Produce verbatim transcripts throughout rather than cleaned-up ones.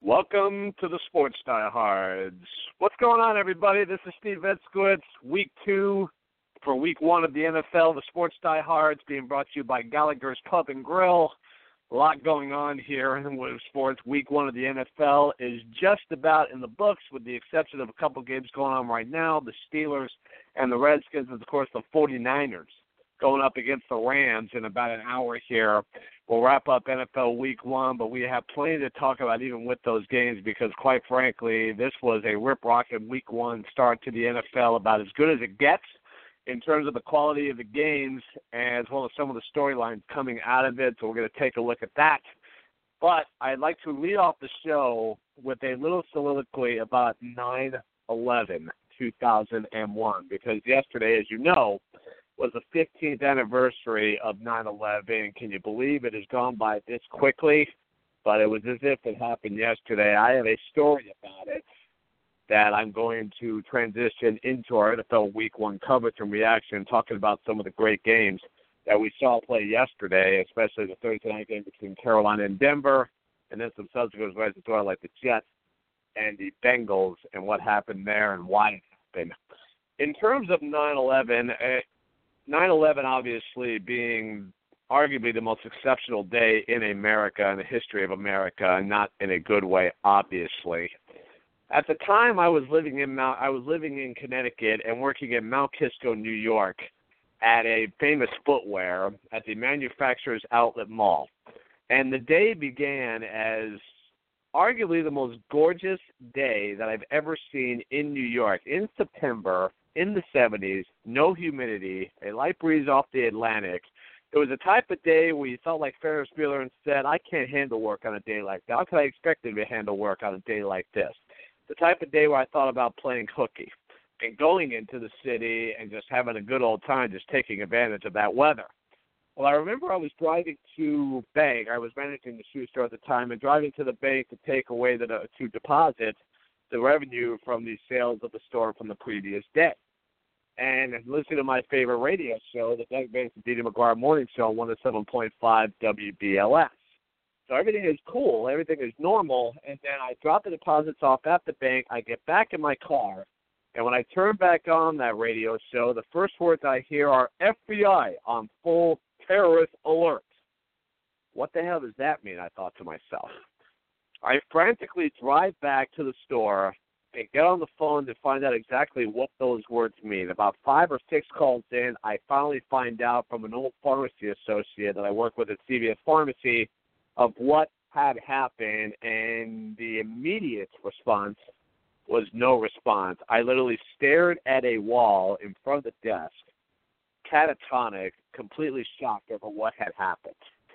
Welcome to the Sports Diehards. What's going on, everybody? This is Steve Edskowitz, week two for week one of the N F L, the Sports Diehards, being brought to you by Gallagher's Pub and Grill. A lot going on here in with sports. Week one of the N F L is just about in the books, with the exception of a couple games going on right now, the Steelers and the Redskins, and, of course, the 49ers going up against the Rams in about an hour here. We'll wrap up N F L Week one, but we have plenty to talk about even with those games because, quite frankly, this was a rip-rocket Week one start to the N F L, about as good as it gets in terms of the quality of the games as well as some of the storylines coming out of it. So we're going to take a look at that. But I'd like to lead off the show with a little soliloquy about nine eleven two thousand one, because yesterday, as you know, was the fifteenth anniversary of nine eleven. Can you believe it has gone by this quickly? But it was as if it happened yesterday. I have a story about it that I'm going to transition into our N F L Week one coverage and reaction, talking about some of the great games that we saw play yesterday, especially the Thursday night game between Carolina and Denver, and then some subsequent ones as well, like the Jets and the Bengals, and what happened there and why it happened. In terms of nine eleven, nine eleven obviously being arguably the most exceptional day in America, in the history of America, and not in a good way, obviously. At the time, I was living in Mount, I was living in Connecticut and working in Mount Kisco, New York, at a famous footwear at the Manufacturers Outlet Mall. And the day began as arguably the most gorgeous day that I've ever seen in New York. In September, in the seventies, no humidity, a light breeze off the Atlantic. It was a type of day where you felt like Ferris Bueller and said, I can't handle work on a day like that. How could I expect him to handle work on a day like this? The type of day where I thought about playing hooky and going into the city and just having a good old time, just taking advantage of that weather. Well, I remember I was driving to bank. I was managing the shoe store at the time, and driving to the bank to take away the to deposit the revenue from the sales of the store from the previous day. And listening to my favorite radio show, the Doug Banks and Didi McGuire Morning Show, one oh seven point five W B L S. So everything is cool, everything is normal, and then I drop the deposits off at the bank, I get back in my car, and when I turn back on that radio show, the first words I hear are F B I on full terrorist alert. What the hell does that mean, I thought to myself. I frantically drive back to the store and get on the phone to find out exactly what those words mean. About five or six calls in, I finally find out from an old pharmacy associate that I work with at C V S Pharmacy of what had happened, and the immediate response was no response. I literally stared at a wall in front of the desk, catatonic, completely shocked over what had happened.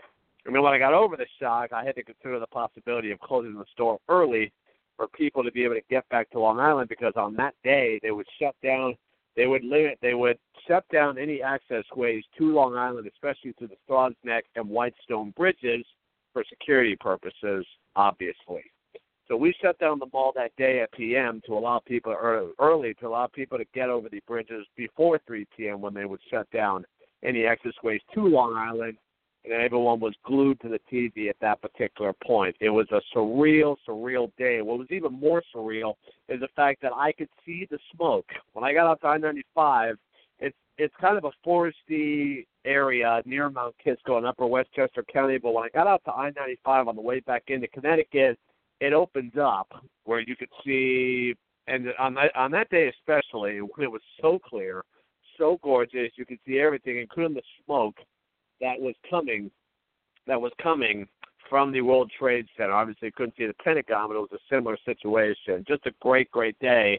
I mean, when I got over the shock, I had to consider the possibility of closing the store early for people to be able to get back to Long Island, because on that day they would shut down, they would limit, they would shut down any access ways to Long Island, especially to the Straw's Neck and Whitestone bridges, for security purposes, obviously. So we shut down the mall that day at P M to allow people early, early to allow people to get over the bridges before three p.m. when they would shut down any access ways to Long Island, and everyone was glued to the T V at that particular point. It was a surreal, surreal day. What was even more surreal is the fact that I could see the smoke. When I got out to I ninety-five, it's it's kind of a foresty area near Mount Kisco in upper Westchester County, but when I got out to I ninety-five on the way back into Connecticut, it opens up where you could see, and on that, on that day especially, when it was so clear, so gorgeous, you could see everything, including the smoke that was coming, that was coming from the World Trade Center. Obviously, you couldn't see the Pentagon, but it was a similar situation. Just a great, great day.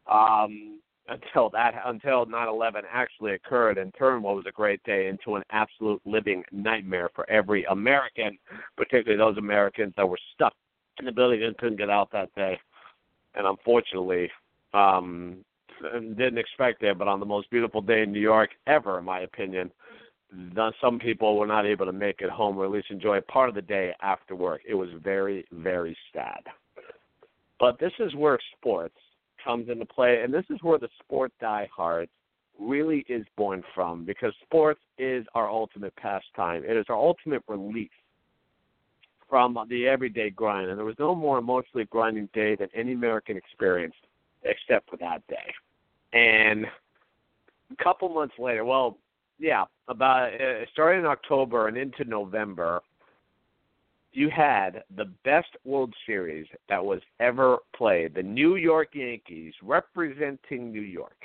Um, until that until nine eleven actually occurred and turned what was a great day into an absolute living nightmare for every American, particularly those Americans that were stuck in the building and couldn't get out that day. And unfortunately, um, didn't expect it, but on the most beautiful day in New York ever, in my opinion, some people were not able to make it home or at least enjoy part of the day after work. It was very, very sad. But this is where sports comes into play, and this is where the sport diehard really is born from, because sports is our ultimate pastime. It is our ultimate relief from the everyday grind. And there was no more emotionally grinding day than any American experienced except for that day. And a couple months later, well, yeah, about uh, starting in October and into November, you had the best World Series that was ever played. The New York Yankees representing New York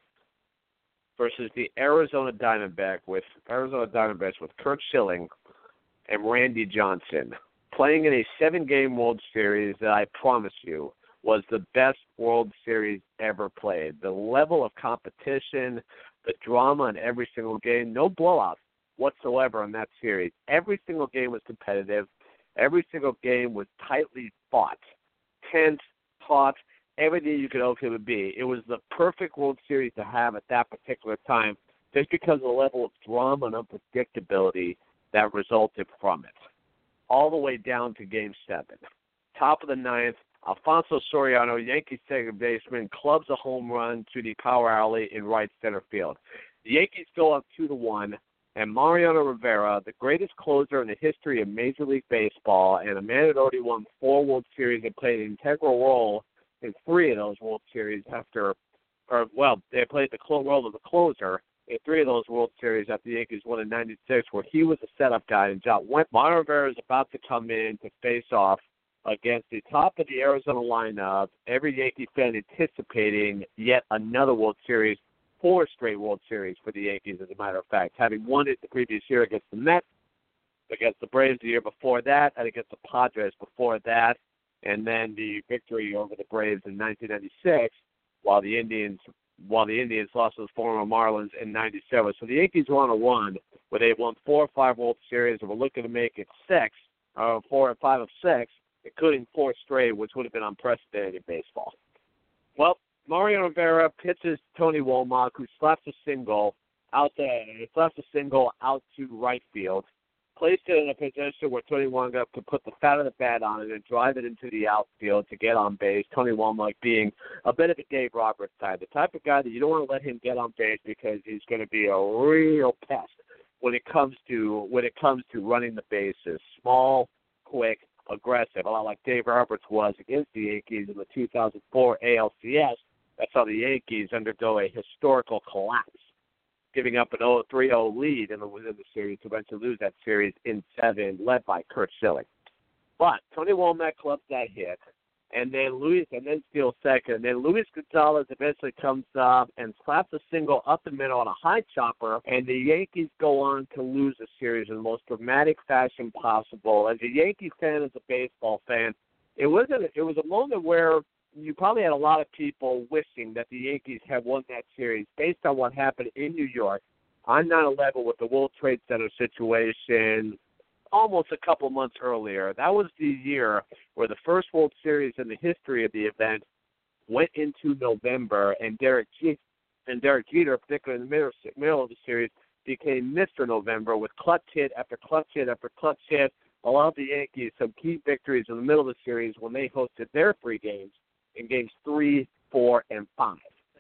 versus the Arizona Diamondback with Arizona Diamondbacks with Curt Schilling and Randy Johnson playing in a seven-game World Series that I promise you was the best World Series ever played. The level of competition, the drama in every single game, no blowouts whatsoever in that series. Every single game was competitive. Every single game was tightly fought, tense, taut, everything you could hope it would be. It was the perfect World Series to have at that particular time just because of the level of drama and unpredictability that resulted from it. All the way down to Game seven. Top of the ninth, Alfonso Soriano, Yankees second baseman, clubs a home run to the power alley in right center field. The Yankees go up two to one. And Mariano Rivera, the greatest closer in the history of Major League Baseball, and a man that already won four World Series and played an integral role in three of those World Series after, or, well, they played the role of the closer in three of those World Series after the Yankees won in ninety-six, where he was a setup guy. And John went. Mariano Rivera is about to come in to face off against the top of the Arizona lineup, every Yankee fan anticipating yet another World Series. Four straight World Series for the Yankees, as a matter of fact, having won it the previous year against the Mets, against the Braves the year before that, and against the Padres before that, and then the victory over the Braves in nineteen ninety-six, while the Indians while the Indians lost to the former Marlins in ninety-seven. So the Yankees were on a run where they won four or five World Series and were looking to make it six, or four or five of six, including four straight, which would have been unprecedented in baseball. Well, Mariano Rivera pitches Tony Womack, who slaps a single out there, slaps a single out to right field, placed it in a position where Tony Womack could put the fat of the bat on it and drive it into the outfield to get on base. Tony Womack being a bit of a Dave Roberts type, the type of guy that you don't want to let him get on base because he's going to be a real pest when it comes to when it comes to running the bases. Small, quick, aggressive, a lot like Dave Roberts was against the Yankees in the two thousand four A L C S. That's how the Yankees undergo a historical collapse, giving up an three oh lead in the, in the series to eventually lose that series in seven, led by Curt Schilling. But Tony Womack clubs that hit, and then Luis, and then steals second, and then Luis Gonzalez eventually comes up and slaps a single up the middle on a high chopper, and the Yankees go on to lose the series in the most dramatic fashion possible. As a Yankee fan, as a baseball fan, it wasn't. It was a moment where you probably had a lot of people wishing that the Yankees had won that series based on what happened in New York on nine eleven with the World Trade Center situation almost a couple months earlier. That was the year where the first World Series in the history of the event went into November, and Derek Jeter, and Derek Jeter, particularly in the middle, middle of the series, became Mister November with clutch hit after clutch hit after clutch hit, allowed the Yankees some key victories in the middle of the series when they hosted their three games in games three, four, and five.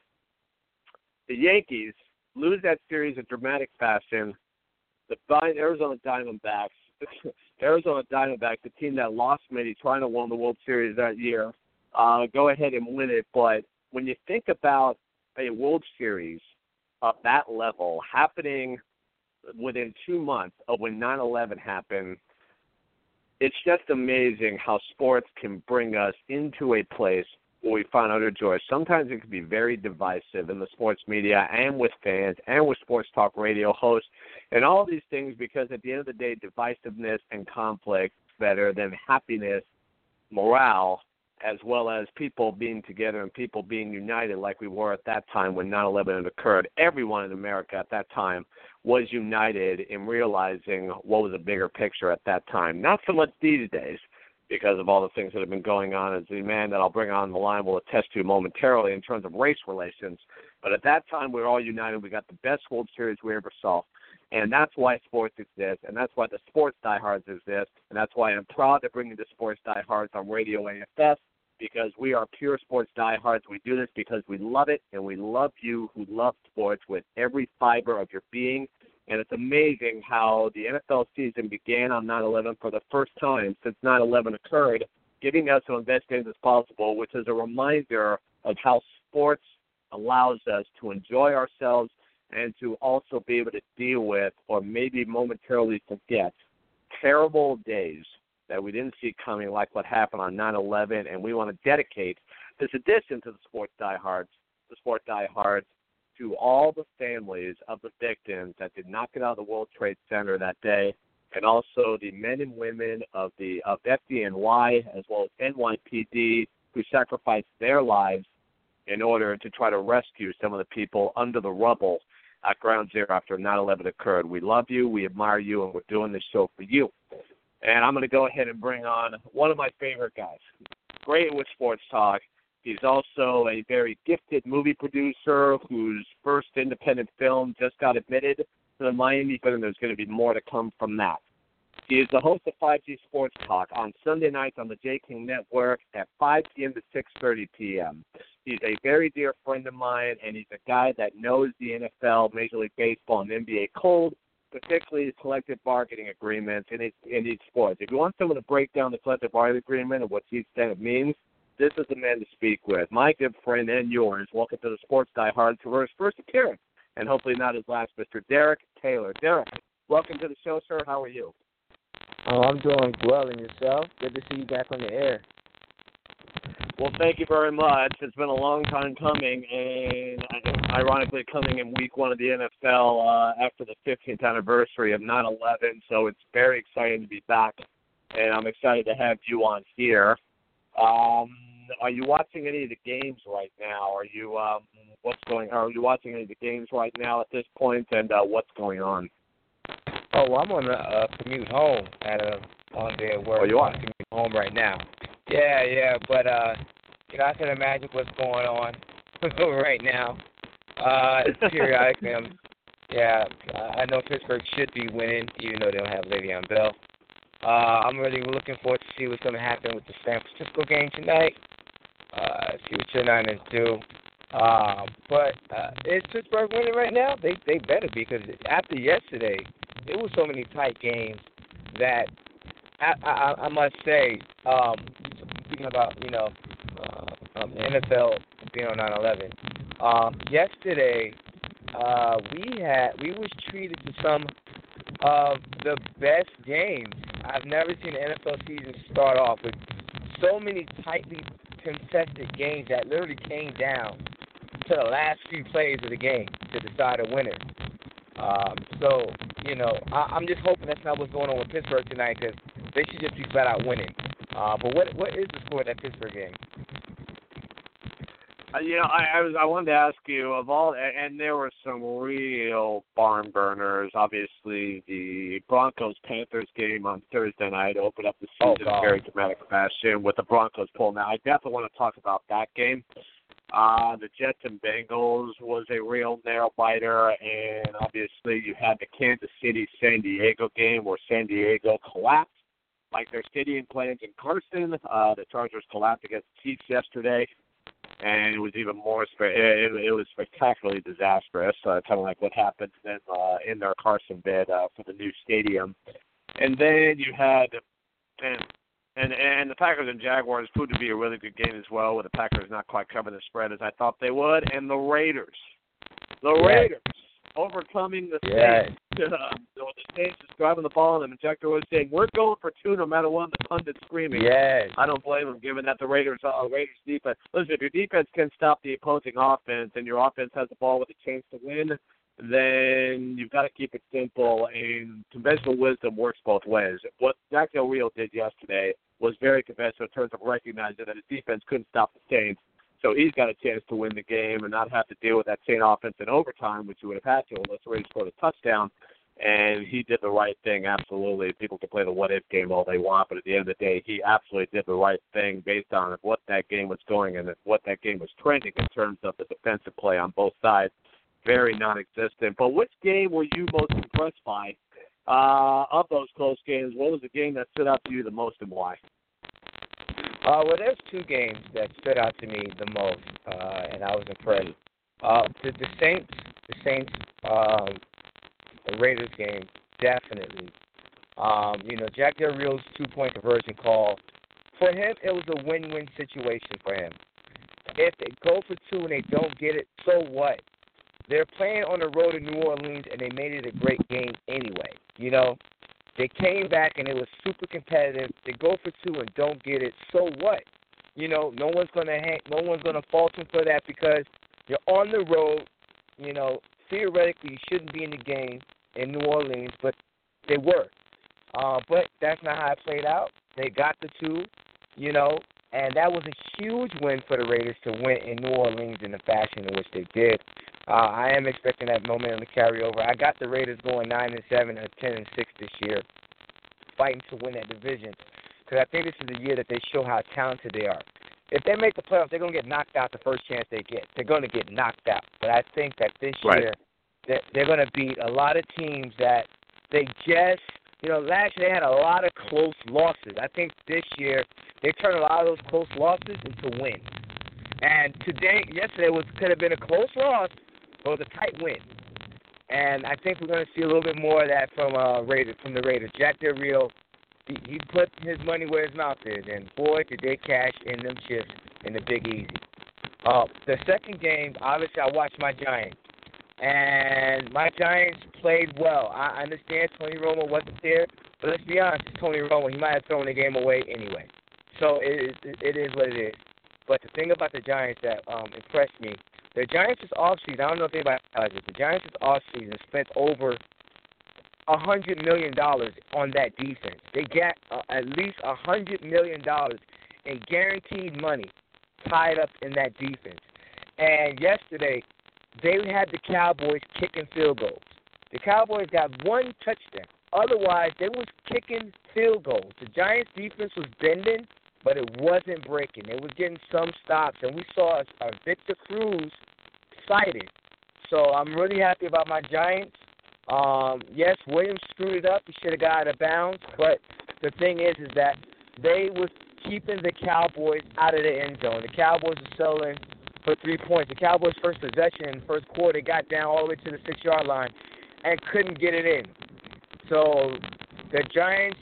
The Yankees lose that series in dramatic fashion. The Arizona Diamondbacks, Arizona Diamondbacks, the team that lost many trying to win the World Series that year, uh, go ahead and win it. But when you think about a World Series of that level happening within two months of when nine eleven happened, it's just amazing how sports can bring us into a place where we find utter joy. Sometimes it can be very divisive in the sports media and with fans and with sports talk radio hosts and all these things, because at the end of the day, divisiveness and conflict is better than happiness, morale, as well as people being together and people being united like we were at that time when nine eleven had occurred. Everyone in America at that time was united in realizing what was a bigger picture at that time. Not so much these days, because of all the things that have been going on, as the man that I'll bring on the line will attest to momentarily in terms of race relations. But at that time, we were all united. We got the best World Series we ever saw. And that's why sports exist, and that's why the sports diehards exist, and that's why I'm proud to bring you the sports diehards on Radio A F S, because we are pure sports diehards. We do this because we love it, and we love you who love sports with every fiber of your being. And it's amazing how the N F L season began on nine eleven for the first time since nine eleven occurred, giving us as best games as possible, which is a reminder of how sports allows us to enjoy ourselves and to also be able to deal with or maybe momentarily forget terrible days that we didn't see coming, like what happened on nine eleven. And we want to dedicate this edition to the Sports Diehards, the Sports Diehards, to all the families of the victims that did not get out of the World Trade Center that day, and also the men and women of the of F D N Y as well as N Y P D who sacrificed their lives in order to try to rescue some of the people under the rubble at Ground Zero after nine eleven occurred. We love you, we admire you, and we're doing this show for you. And I'm going to go ahead and bring on one of my favorite guys, great with sports talk. He's also a very gifted movie producer whose first independent film just got admitted to the Miami, but there's going to be more to come from that. He is the host of five G Sports Talk on Sunday nights on the J. King Network at five p.m. to six thirty p.m. He's a very dear friend of mine, and he's a guy that knows the N F L, Major League Baseball, and N B A cold, particularly the collective bargaining agreements in each, in each sport. If you want someone to break down the collective bargaining agreement and what each thing means, this is the man to speak with. My good friend and yours, welcome to the Sports Diehards for his first appearance, and hopefully not his last, Mister Derek Taylor. Derek, welcome to the show, sir. How are you? Oh, I'm doing well, and yourself? Good to see you back on the air. Well, thank you very much. It's been a long time coming, and ironically coming in week one of the N F L uh, after the fifteenth anniversary of nine eleven, so it's very exciting to be back, and I'm excited to have you on here. Um, are you watching any of the games right now? Are you um, what's going? Are you watching any of the games right now at this point, and uh, what's going on? Oh, well, I'm on a uh, commute home at a on day at work. Oh, you are? I'm commute home right now. Yeah, yeah, but uh, you know, I can imagine what's going on right now. Uh, periodically, I'm, yeah, I know Pittsburgh should be winning, even though they don't have Le'Veon Bell. Uh, I'm really looking forward to see what's going to happen with the San Francisco game tonight. Uh, see what your Niners do. Uh, but uh, is Pittsburgh winning right now? They they better be, because after yesterday, there were so many tight games that I, I, I must say, um, speaking about, you know, uh, um, the N F L being on nine eleven, um, yesterday uh, we had we was treated to some of the best games. I've never seen an N F L season start off with so many tightly contested games that literally came down to the last few plays of the game to decide a winner. Um, so, you know, I, I'm just hoping that's not what's going on with Pittsburgh tonight, because they should just be flat out winning. Uh, but what what is the score of that Pittsburgh game? Uh, you know, I, I was I wanted to ask you of all, and, and there were some real barn burners. Obviously, the Broncos Panthers game on Thursday night opened up the season oh, in a very dramatic fashion with the Broncos pulling out. I definitely want to talk about that game. Uh, the Jets and Bengals was a real nail biter, and obviously you had the Kansas City San Diego game where San Diego collapsed like their stadium plans in Carson. Uh, the Chargers collapsed against the Chiefs yesterday, and it was even more. Spe- it, it was spectacularly disastrous, uh, kind of like what happened in, uh, in their Carson bid uh, for the new stadium. And then you had, and And and the Packers and Jaguars proved to be a really good game as well, with the Packers not quite covering the spread as I thought they would. And the Raiders, the yeah. Raiders overcoming the yeah. Saints. Uh, the Saints just driving the ball, and the injector was saying, "We're going for two, no matter what." The pundits screaming. Yes. I don't blame them, given that the Raiders, uh, Raiders defense. Listen, if your defense can stop the opposing offense, and your offense has the ball with a chance to win, then you've got to keep it simple. And conventional wisdom works both ways. What Jack Del Rio did yesterday was very conventional in terms of recognizing that his defense couldn't stop the Saints. So he's got a chance to win the game and not have to deal with that Saint offense in overtime, which you would have had to unless the Raiders scored a touchdown. And he did the right thing, absolutely. People can play the what-if game all they want, but at the end of the day, he absolutely did the right thing based on what that game was going and what that game was trending in terms of the defensive play on both sides. Very non-existent. But which game were you most impressed by uh, of those close games? What was the game that stood out to you the most, and why? Uh, well, there's two games that stood out to me the most, uh, and I was impressed. Uh, the, the Saints, the Saints um, the Raiders game, definitely. Um, you know, Jack Del Rio's two-point conversion call, for him, it was a win-win situation for him. If they go for two and they don't get it, so what? They're playing on the road in New Orleans, and they made it a great game anyway. You know, they came back, and it was super competitive. They go for two and don't get it, so what? You know, no one's gonna hang, no one's gonna fault them for that because you're on the road. You know, theoretically, you shouldn't be in the game in New Orleans, but they were. Uh, but that's not how it played out. They got the two, you know, and that was a huge win for the Raiders to win in New Orleans in the fashion in which they did. Uh, I am expecting that momentum to carry over. I got the Raiders going nine and seven or ten and six this year, fighting to win that division, because I think this is the year that they show how talented they are. If they make the playoffs, they're going to get knocked out the first chance they get. They're going to get knocked out. But I think that this right. year that they're going to beat a lot of teams that they just, you know, last year they had a lot of close losses. I think this year they turned a lot of those close losses into wins. And today, yesterday was could have been a close loss, but it was a tight win. And I think we're going to see a little bit more of that from uh, Raiders, from the Raiders. Jack Del Rio, he, he put his money where his mouth is, and boy, did they cash in them chips in the Big Easy. Uh, the second game, obviously, I watched my Giants, and my Giants played well. I understand Tony Romo wasn't there, but let's be honest, it's Tony Romo. He might have thrown the game away anyway. So it is, it is what it is. But the thing about the Giants that um, impressed me, the Giants this offseason, I don't know if anybody knows this, the Giants this offseason spent over one hundred million dollars on that defense. They got uh, at least one hundred million dollars in guaranteed money tied up in that defense. And yesterday, they had the Cowboys kicking field goals. The Cowboys got one touchdown. Otherwise, they was kicking field goals. The Giants' defense was bending, but it wasn't breaking. It was getting some stops, and we saw a, a Victor Cruz sighted. So I'm really happy about my Giants. Um, yes, Williams screwed it up. He should have got out of bounds. But the thing is, is that they was keeping the Cowboys out of the end zone. The Cowboys were selling for three points. The Cowboys' first possession in the first quarter got down all the way to the six-yard line and couldn't get it in. So the Giants,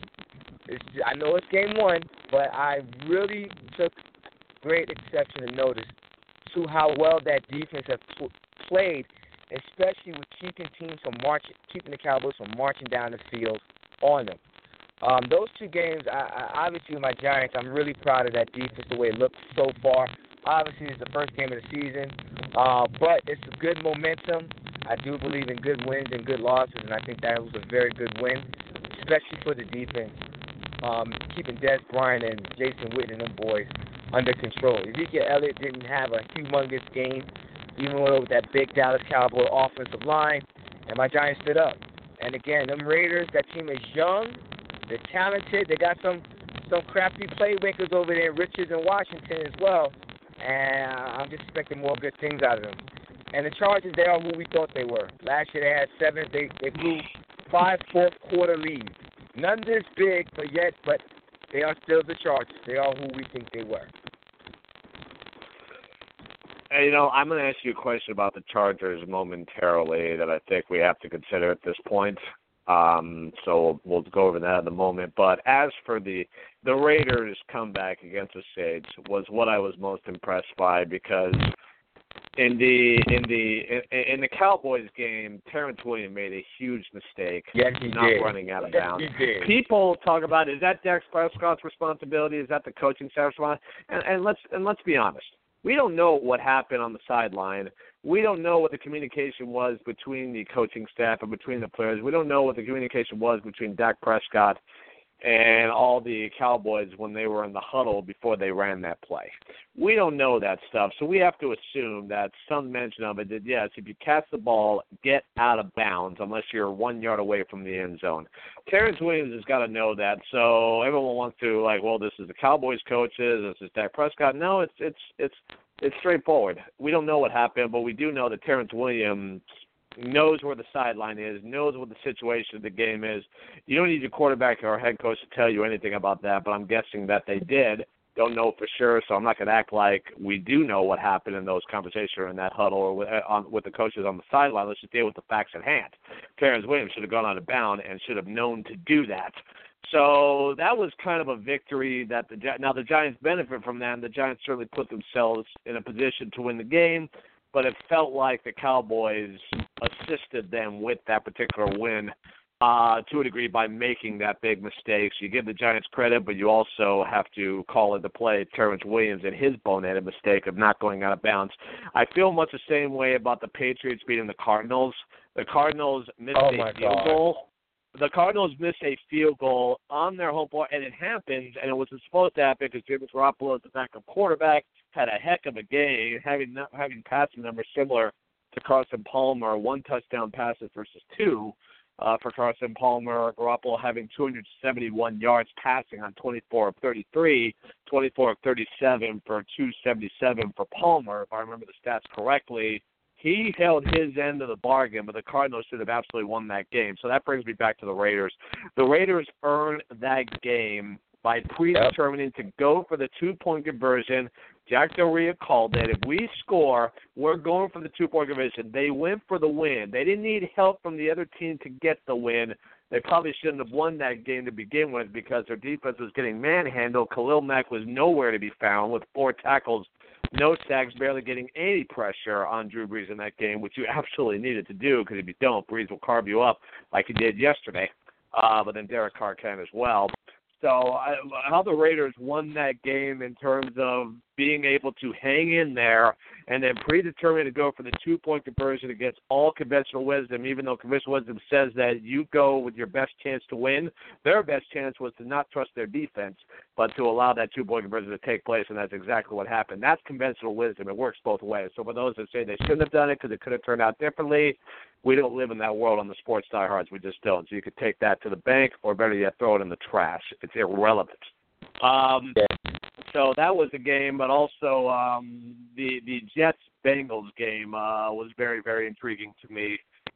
I know it's game one, but I really took great exception and notice to how well that defense has pl- played, especially with keeping teams from marching, keeping the Cowboys from marching down the field on them. Um, those two games, I, I, obviously with my Giants, I'm really proud of that defense, the way it looked so far. Obviously, it's the first game of the season, uh, but it's a good momentum. I do believe in good wins and good losses, and I think that was a very good win, especially for the defense, um, keeping Des Bryant and Jason Witten and them boys under control. Ezekiel Elliott didn't have a humongous game, even with that big Dallas Cowboy offensive line, and my Giants stood up. And again, them Raiders, that team is young, they're talented, they got some some crafty playmakers over there in Richards and Washington as well, and I'm just expecting more good things out of them. And the Chargers, they are who we thought they were. Last year they had seven, they, they blew five fourth quarter leads. None this big, but yet, but they are still the Chargers. They are who we think they were. Hey, you know, I'm going to ask you a question about the Chargers momentarily that I think we have to consider at this point. Um, so we'll go over that in a moment. But as for the the Raiders' comeback against the Saints was what I was most impressed by, because in the in the in, in the Cowboys game, Terrence Williams made a huge mistake. Yes, he not did. running out of yes, bounds. He did. People talk about, is that Dak Prescott's responsibility? Is that the coaching staff's responsibility? And, and let's and let's be honest. We don't know what happened on the sideline. We don't know what the communication was between the coaching staff and between the players. We don't know what the communication was between Dak Prescott and all the Cowboys when they were in the huddle before they ran that play. We don't know that stuff, so we have to assume that some mention of it did, yes, if you catch the ball, get out of bounds unless you're one yard away from the end zone. Terrence Williams has got to know that, so everyone wants to, like, well, this is the Cowboys coaches, this is Dak Prescott. No, it's it's it's it's straightforward. We don't know what happened, but we do know that Terrence Williams knows where the sideline is, knows what the situation of the game is. You don't need your quarterback or head coach to tell you anything about that, but I'm guessing that they did. don't know for sure, so I'm not going to act like we do know what happened in those conversations or in that huddle or with, uh, on, with the coaches on the sideline. Let's just deal with the facts at hand. Terrence Williams should have gone out of bounds and should have known to do that. So that was kind of a victory that the now the Giants benefit from that, and the Giants certainly put themselves in a position to win the game, but it felt like the Cowboys assisted them with that particular win Uh, to a degree by making that big mistake. So you give the Giants credit, but you also have to call into play Terrence Williams and his boneheaded mistake of not going out of bounds. I feel much the same way about the Patriots beating the Cardinals. The Cardinals missed oh a field God. goal. The Cardinals missed a field goal on their home floor, and it happened, and it was supposed to happen because Jimmy Garoppolo, the backup quarterback, had a heck of a game, having having passing numbers similar to Carson Palmer, one touchdown passes versus two. Uh, for Carson Palmer, Garoppolo having two hundred seventy-one yards passing on twenty-four of thirty-three, twenty-four of thirty-seven for two seventy-seven for Palmer, if I remember the stats correctly. He held his end of the bargain, but the Cardinals should have absolutely won that game. So that brings me back to the Raiders. The Raiders earned that game by predetermining to go for the two-point conversion. Jack Del Rio called it. If we score, we're going for the two-point conversion. They went for the win. They didn't need help from the other team to get the win. They probably shouldn't have won that game to begin with because their defense was getting manhandled. Khalil Mack was nowhere to be found with four tackles, no sacks, barely getting any pressure on Drew Brees in that game, which you absolutely needed to do because if you don't, Brees will carve you up like he did yesterday. Uh, but then Derek Carr can as well. So I, how the Raiders won that game in terms of being able to hang in there and then predetermined to go for the two-point conversion against all conventional wisdom, even though conventional wisdom says that you go with your best chance to win. Their best chance was to not trust their defense, but to allow that two-point conversion to take place, and that's exactly what happened. That's conventional wisdom. It works both ways. So for those that say they shouldn't have done it because it could have turned out differently, we don't live in that world on the sports diehards. We just don't. So you could take that to the bank or better yet, throw it in the trash. It's irrelevant. Um, so that was the game, but also um, the the Jets-Bengals game uh, was very, very intriguing to me.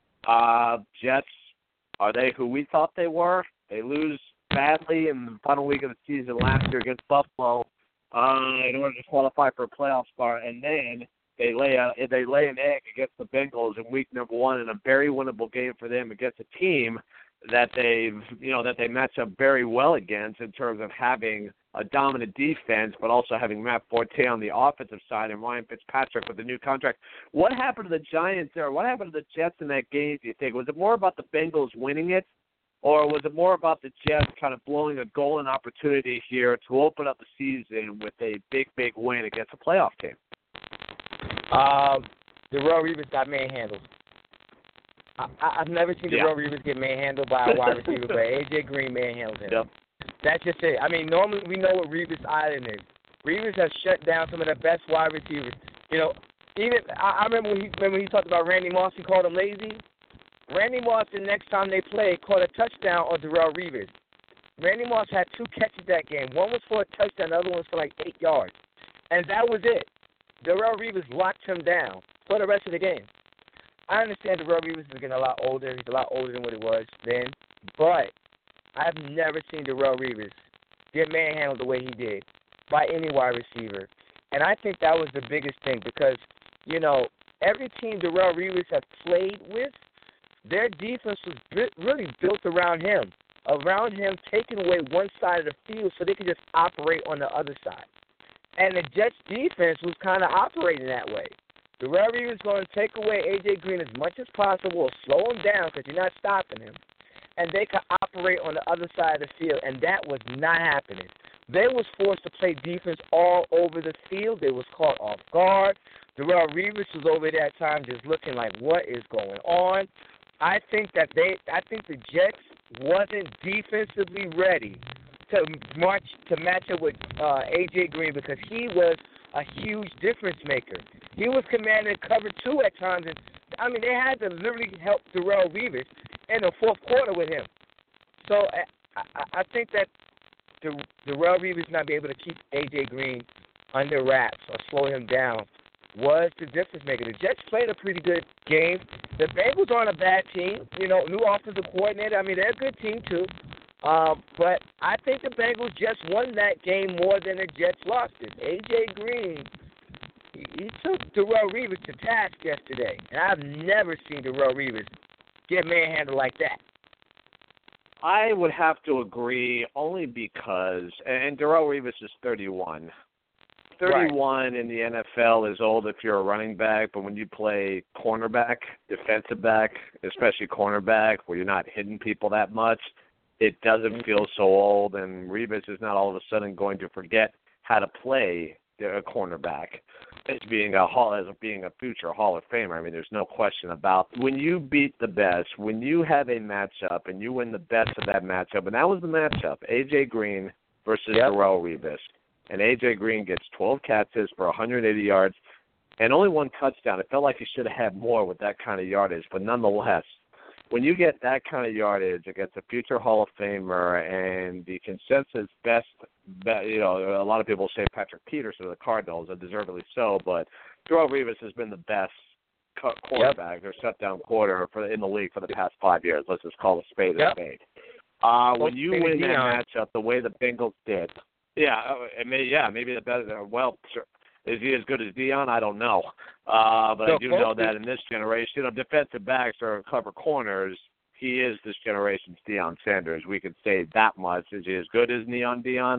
Uh, Jets, are they who we thought they were? They lose badly in the final week of the season last year against Buffalo uh, in order to qualify for a playoff spot, and then they lay a, they lay an egg against the Bengals in week number one in a very winnable game for them against a team that they've, you know, that they match up very well against in terms of having a dominant defense, but also having Matt Forte on the offensive side and Ryan Fitzpatrick with the new contract. What happened to the Giants there? What happened to the Jets in that game, do you think? Was it more about the Bengals winning it, or was it more about the Jets kind of blowing a golden opportunity here to open up the season with a big, big win against a playoff team? Um, Darrelle Revis got manhandled. I, I've never seen yeah. Darrelle Revis get manhandled by a wide receiver, but A J Green manhandled him. Yep. That's just it. I mean, normally we know what Revis Island is. Revis has shut down some of the best wide receivers. You know, even I, I remember when he remember when he talked about Randy Moss. He called him lazy. Randy Moss, the next time they played, caught a touchdown on Darrelle Revis. Randy Moss had two catches that game. One was for a touchdown, the other one was for like eight yards, and that was it. Darrelle Revis locked him down for the rest of the game. I understand Darrelle Revis is getting a lot older. He's a lot older than what he was then. But I've never seen Darrelle Revis get manhandled the way he did by any wide receiver. And I think that was the biggest thing because, you know, every team Darrelle Revis has played with, their defense was really built around him, around him taking away one side of the field so they could just operate on the other side. And the Jets' defense was kind of operating that way. Darrelle Revis was going to take away A J Green as much as possible, or slow him down because you're not stopping him, and they could operate on the other side of the field, and that was not happening. They was forced to play defense all over the field. They was caught off guard. Darrelle Revis was over there at times just looking like, what is going on? I think that they, I think the Jets wasn't defensively ready to march to match up with uh, A J Green because he was a huge difference maker. He was commanding cover two at times, and I mean they had to literally help Darrelle Revis in the fourth quarter with him. So I, I, I think that the Darrelle Revis not be able to keep A J Green under wraps or slow him down was the difference maker. The Jets played a pretty good game. The Bengals aren't a bad team. You know, new offensive coordinator. I mean, they're a good team too. Um, but I think the Bengals just won that game more than the Jets lost it. A J. Green, he, he took Darrelle Revis to task yesterday, and I've never seen Darrelle Revis get manhandled like that. I would have to agree only because, and Darrelle Revis is thirty-one. thirty-one right. In the N F L is old if you're a running back, but when you play cornerback, defensive back, especially cornerback, where you're not hitting people that much, it doesn't feel so old, and Revis is not all of a sudden going to forget how to play a cornerback as being a hall as being a future Hall of Famer. I mean, there's no question about when you beat the best, when you have a matchup and you win the best of that matchup, and that was the matchup, A J. Green versus yep. Darrelle Revis. And A J. Green gets twelve catches for one hundred eighty yards and only one touchdown. It felt like he should have had more with that kind of yardage, but nonetheless, when you get that kind of yardage against a future Hall of Famer and the consensus best, you know, a lot of people say Patrick Peterson of the Cardinals, and deservedly so, but Darrelle Revis has been the best quarterback yep. or shutdown quarter for in the league for the past five years. Let's just call a spade a yep. spade. Uh, when you win that matchup the way the Bengals did, yeah, it may, yeah, maybe the better. Well, sure. Is he as good as Deion? I don't know. Uh, but I do know that in this generation, you know, defensive backs are cover corners. He is this generation's Deion Sanders. We could say that much. Is he as good as Neon Deion?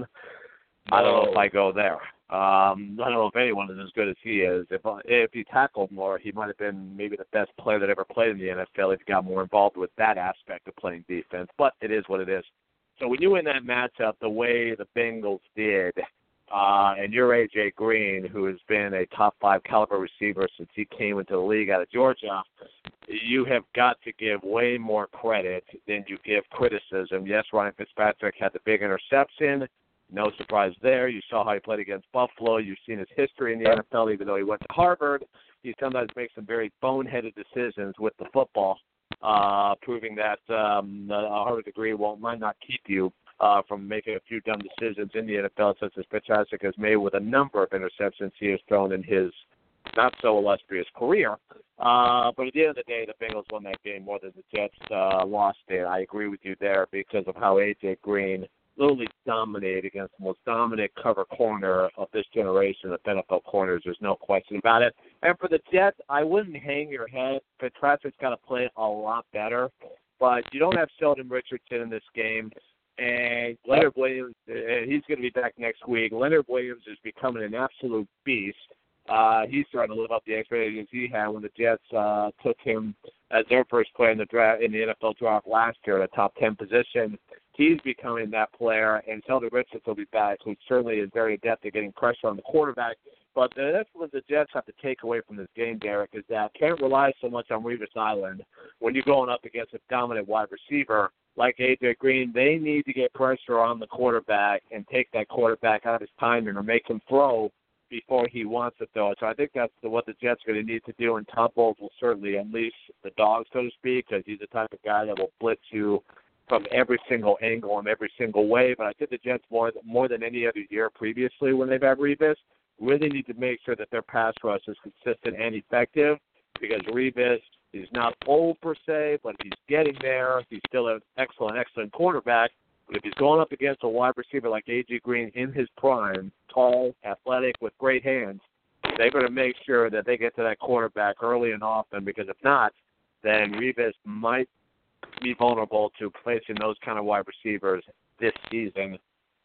I don't know if I go there. Um, I don't know if anyone is as good as he is. If if he tackled more, he might have been maybe the best player that ever played in the N F L if he got more involved with that aspect of playing defense. But it is what it is. So when you win that matchup the way the Bengals did, Uh, and you're A J. Green, who has been a top five caliber receiver since he came into the league out of Georgia, you have got to give way more credit than you give criticism. Yes, Ryan Fitzpatrick had the big interception. No surprise there. You saw how he played against Buffalo. You've seen his history in the N F L, even though he went to Harvard. He sometimes makes some very boneheaded decisions with the football, uh, proving that um, a Harvard degree won't might not keep you Uh, from making a few dumb decisions in the N F L, such as Fitzpatrick has made with a number of interceptions he has thrown in his not-so-illustrious career. Uh, but at the end of the day, the Bengals won that game more than the Jets uh, lost it. I agree with you there because of how A J. Green literally dominated against the most dominant cover corner of this generation of N F L corners. There's no question about it. And for the Jets, I wouldn't hang your head. Fitzpatrick's got to play a lot better. But you don't have Sheldon Richardson in this game. And Leonard Williams, uh, he's going to be back next week. Leonard Williams is becoming an absolute beast. Uh, he's starting to live up the expectations he had when the Jets uh, took him as their first player in the draft in the N F L draft last year at a top ten position. He's becoming that player, and Sheldon Richardson will be back, who certainly is very adept at getting pressure on the quarterback. But that's what the Jets have to take away from this game, Derek, is that can't rely so much on Revis Island when you're going up against a dominant wide receiver like A J. Green. They need to get pressure on the quarterback and take that quarterback out of his timing or make him throw before he wants to throw. So I think that's the, what the Jets are going to need to do, and Todd Bowles will certainly unleash the dog, so to speak, because he's the type of guy that will blitz you from every single angle and every single way. But I think the Jets, more, more than any other year previously when they've had Revis, really need to make sure that their pass rush is consistent and effective, because Revis is not old per se, but he's getting there. He's still an excellent, excellent quarterback. But if he's going up against a wide receiver like A J. Green in his prime, tall, athletic, with great hands, they're going to make sure that they get to that quarterback early and often, because if not, then Revis might be vulnerable to placing those kind of wide receivers this season.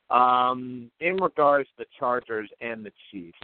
Um, in regards to the Chargers and the Chiefs,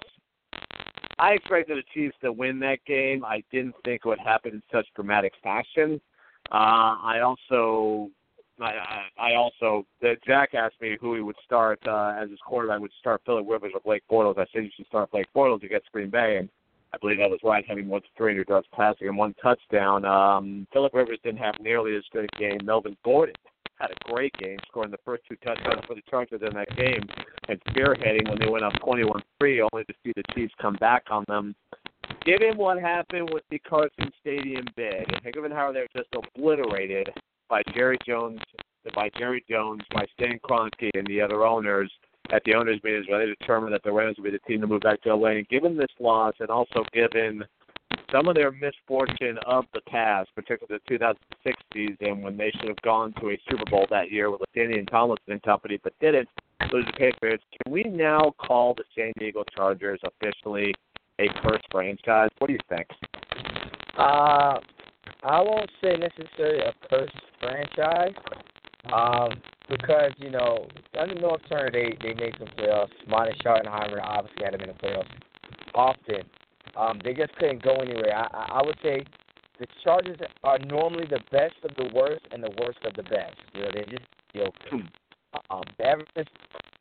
I expected the Chiefs to win that game. I didn't think it would happen in such dramatic fashion. Uh, I also, I, I also, Jack asked me who he would start uh, as his quarterback. Would start Phillip Rivers or Blake Bortles. I said you should start Blake Bortles against Green Bay, and I believe that was right, having more than three hundred yards passing and one touchdown. Um, Phillip Rivers didn't have nearly as good a game. Melvin Gordon had a great game, scoring the first two touchdowns for the Chargers in that game and spearheading when they went up twenty-one three, only to see the Chiefs come back on them. Given what happened with the Carson Stadium bid, and given how they're just obliterated by Jerry Jones, by Jerry Jones, by Stan Kroenke and the other owners at the owners' meetings, where they determined that the Rams would be the team to move back to L A, and given this loss, and also given some of their misfortune of the past, particularly the two thousand six season when they should have gone to a Super Bowl that year with Ladainian Tomlinson and company, but didn't lose the Patriots. Can we now call the San Diego Chargers officially a cursed franchise? What do you think? Uh, I won't say necessarily a cursed franchise, um, because, you know, under North Turner, they, they made some playoffs. Monty Schottenheimer obviously had them in the playoffs often. Um, they just couldn't go anywhere. I, I would say the Chargers are normally the best of the worst and the worst of the best. You know, they're just, you know, um, ever since.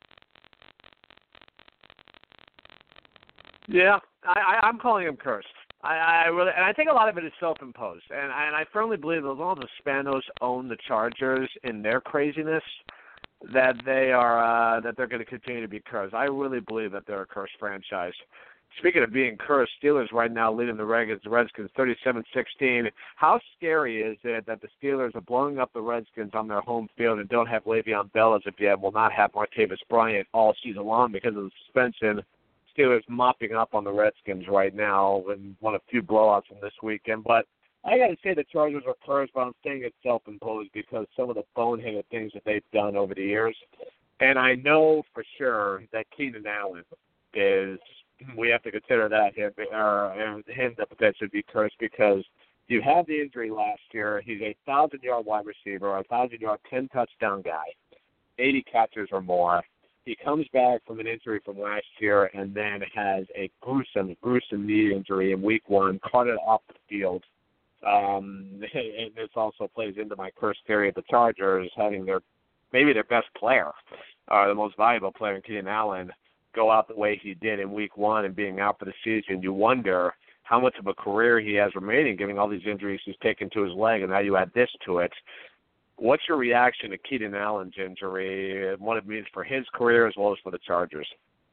Yeah, I, I, I'm calling them cursed. I, I really, and I think a lot of it is self-imposed, and I, and I firmly believe that as long as the Spanos own the Chargers in their craziness, that they are uh, that they're going to continue to be cursed. I really believe that they're a cursed franchise. Speaking of being cursed, Steelers right now leading the Redskins, Redskins thirty-seven sixteen. How scary is it that the Steelers are blowing up the Redskins on their home field and don't have Le'Veon Bell as of yet, will not have Martavis Bryant all season long because of the suspension? Steelers mopping up on the Redskins right now and one of few blowouts from this weekend. But I got to say the Chargers are cursed, but I'm saying it's self-imposed because some of the boneheaded things that they've done over the years. And I know for sure that Keenan Allen is, we have to consider that him, or him to potentially be cursed because you had the injury last year. He's a one thousand-yard wide receiver, a one thousand-yard, ten-touchdown guy, eighty catches or more. He comes back from an injury from last year and then has a gruesome, gruesome knee injury in week one, carted off the field. Um, and this also plays into my cursed theory of the Chargers having their maybe their best player, uh, the most valuable player in Keenan Allen, go out the way he did in week one and being out for the season. You wonder how much of a career he has remaining, given all these injuries he's taken to his leg, and now you add this to it. What's your reaction to Keenan Allen's injury and what it means for his career as well as for the Chargers?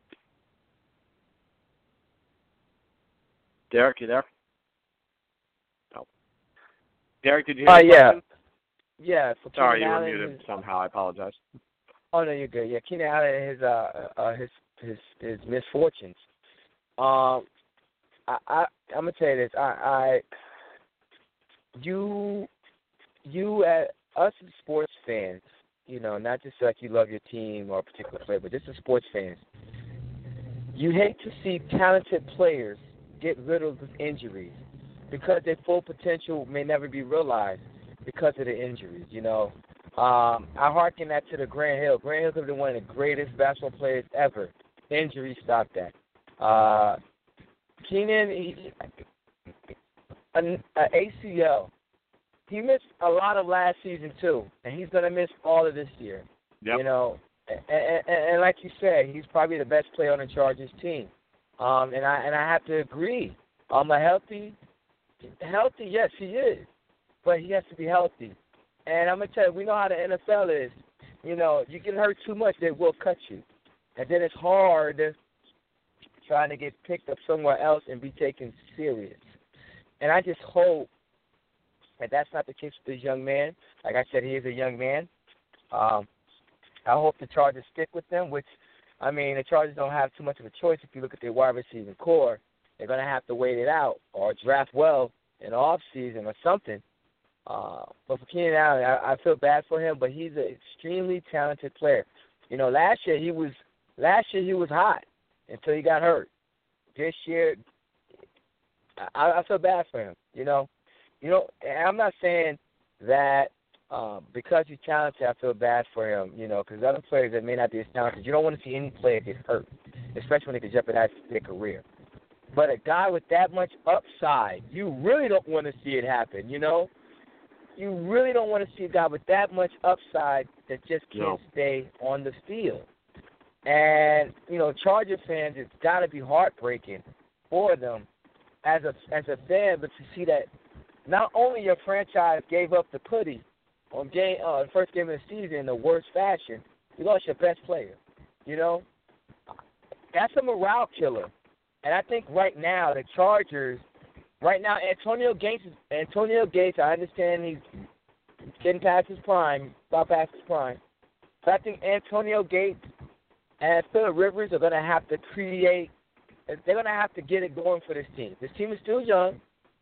Derek, you there? No. Derek, did you hear uh, the yeah. question? Yeah. For Sorry, Keenan you were Allen, muted his, somehow. I apologize. Oh no, you're good. Yeah, Keenan Allen, his uh, uh his his his misfortunes. Um, I I I'm gonna tell you this. I I you you at us as sports fans, you know, not just like you love your team or a particular player, but just as sports fans, you hate to see talented players get riddled with injuries because their full potential may never be realized because of the injuries, you know. Um, I hearken that to the Grant Hill. Grant Hill could have been one of the greatest basketball players ever. Injury stopped that. Uh, Keenan, he, an A C L. He missed a lot of last season, too, and he's going to miss all of this year. Yep. You know, and, and, and like you said, he's probably the best player on the Chargers team. Um, and I and I have to agree. Um, a healthy, healthy, yes, he is, but he has to be healthy. And I'm going to tell you, we know how the N F L is. You know, you get hurt too much, they will cut you. And then it's hard trying to get picked up somewhere else and be taken serious. And I just hope that that's not the case with this young man. Like I said, he is a young man. Um, I hope the Chargers stick with them, which, I mean, the Chargers don't have too much of a choice if you look at their wide receiving core. They're going to have to wait it out or draft well in the offseason or something. Uh, but for Keenan Allen, I, I feel bad for him, but he's an extremely talented player. You know, last year he was last year he was hot until he got hurt. This year, I, I feel bad for him. You know, you know, and I'm not saying that um, because he's talented, I feel bad for him. You know, because other players that may not be as talented, you don't want to see any player get hurt, especially when they could jeopardize their career. But a guy with that much upside, you really don't want to see it happen. You know. You really don't want to see a guy with that much upside that just can't No. stay on the field. And, you know, Charger fans, it's got to be heartbreaking for them as a as a fan, but to see that not only your franchise gave up the putty on game, uh, the first game of the season in the worst fashion, you lost your best player. You know, that's a morale killer. And I think right now the Chargers. Right now, Antonio Gates, Antonio Gates, I understand he's getting past his prime, about past his prime. But I think Antonio Gates and Phillip Rivers are going to have to create, they're going to have to get it going for this team. This team is still young.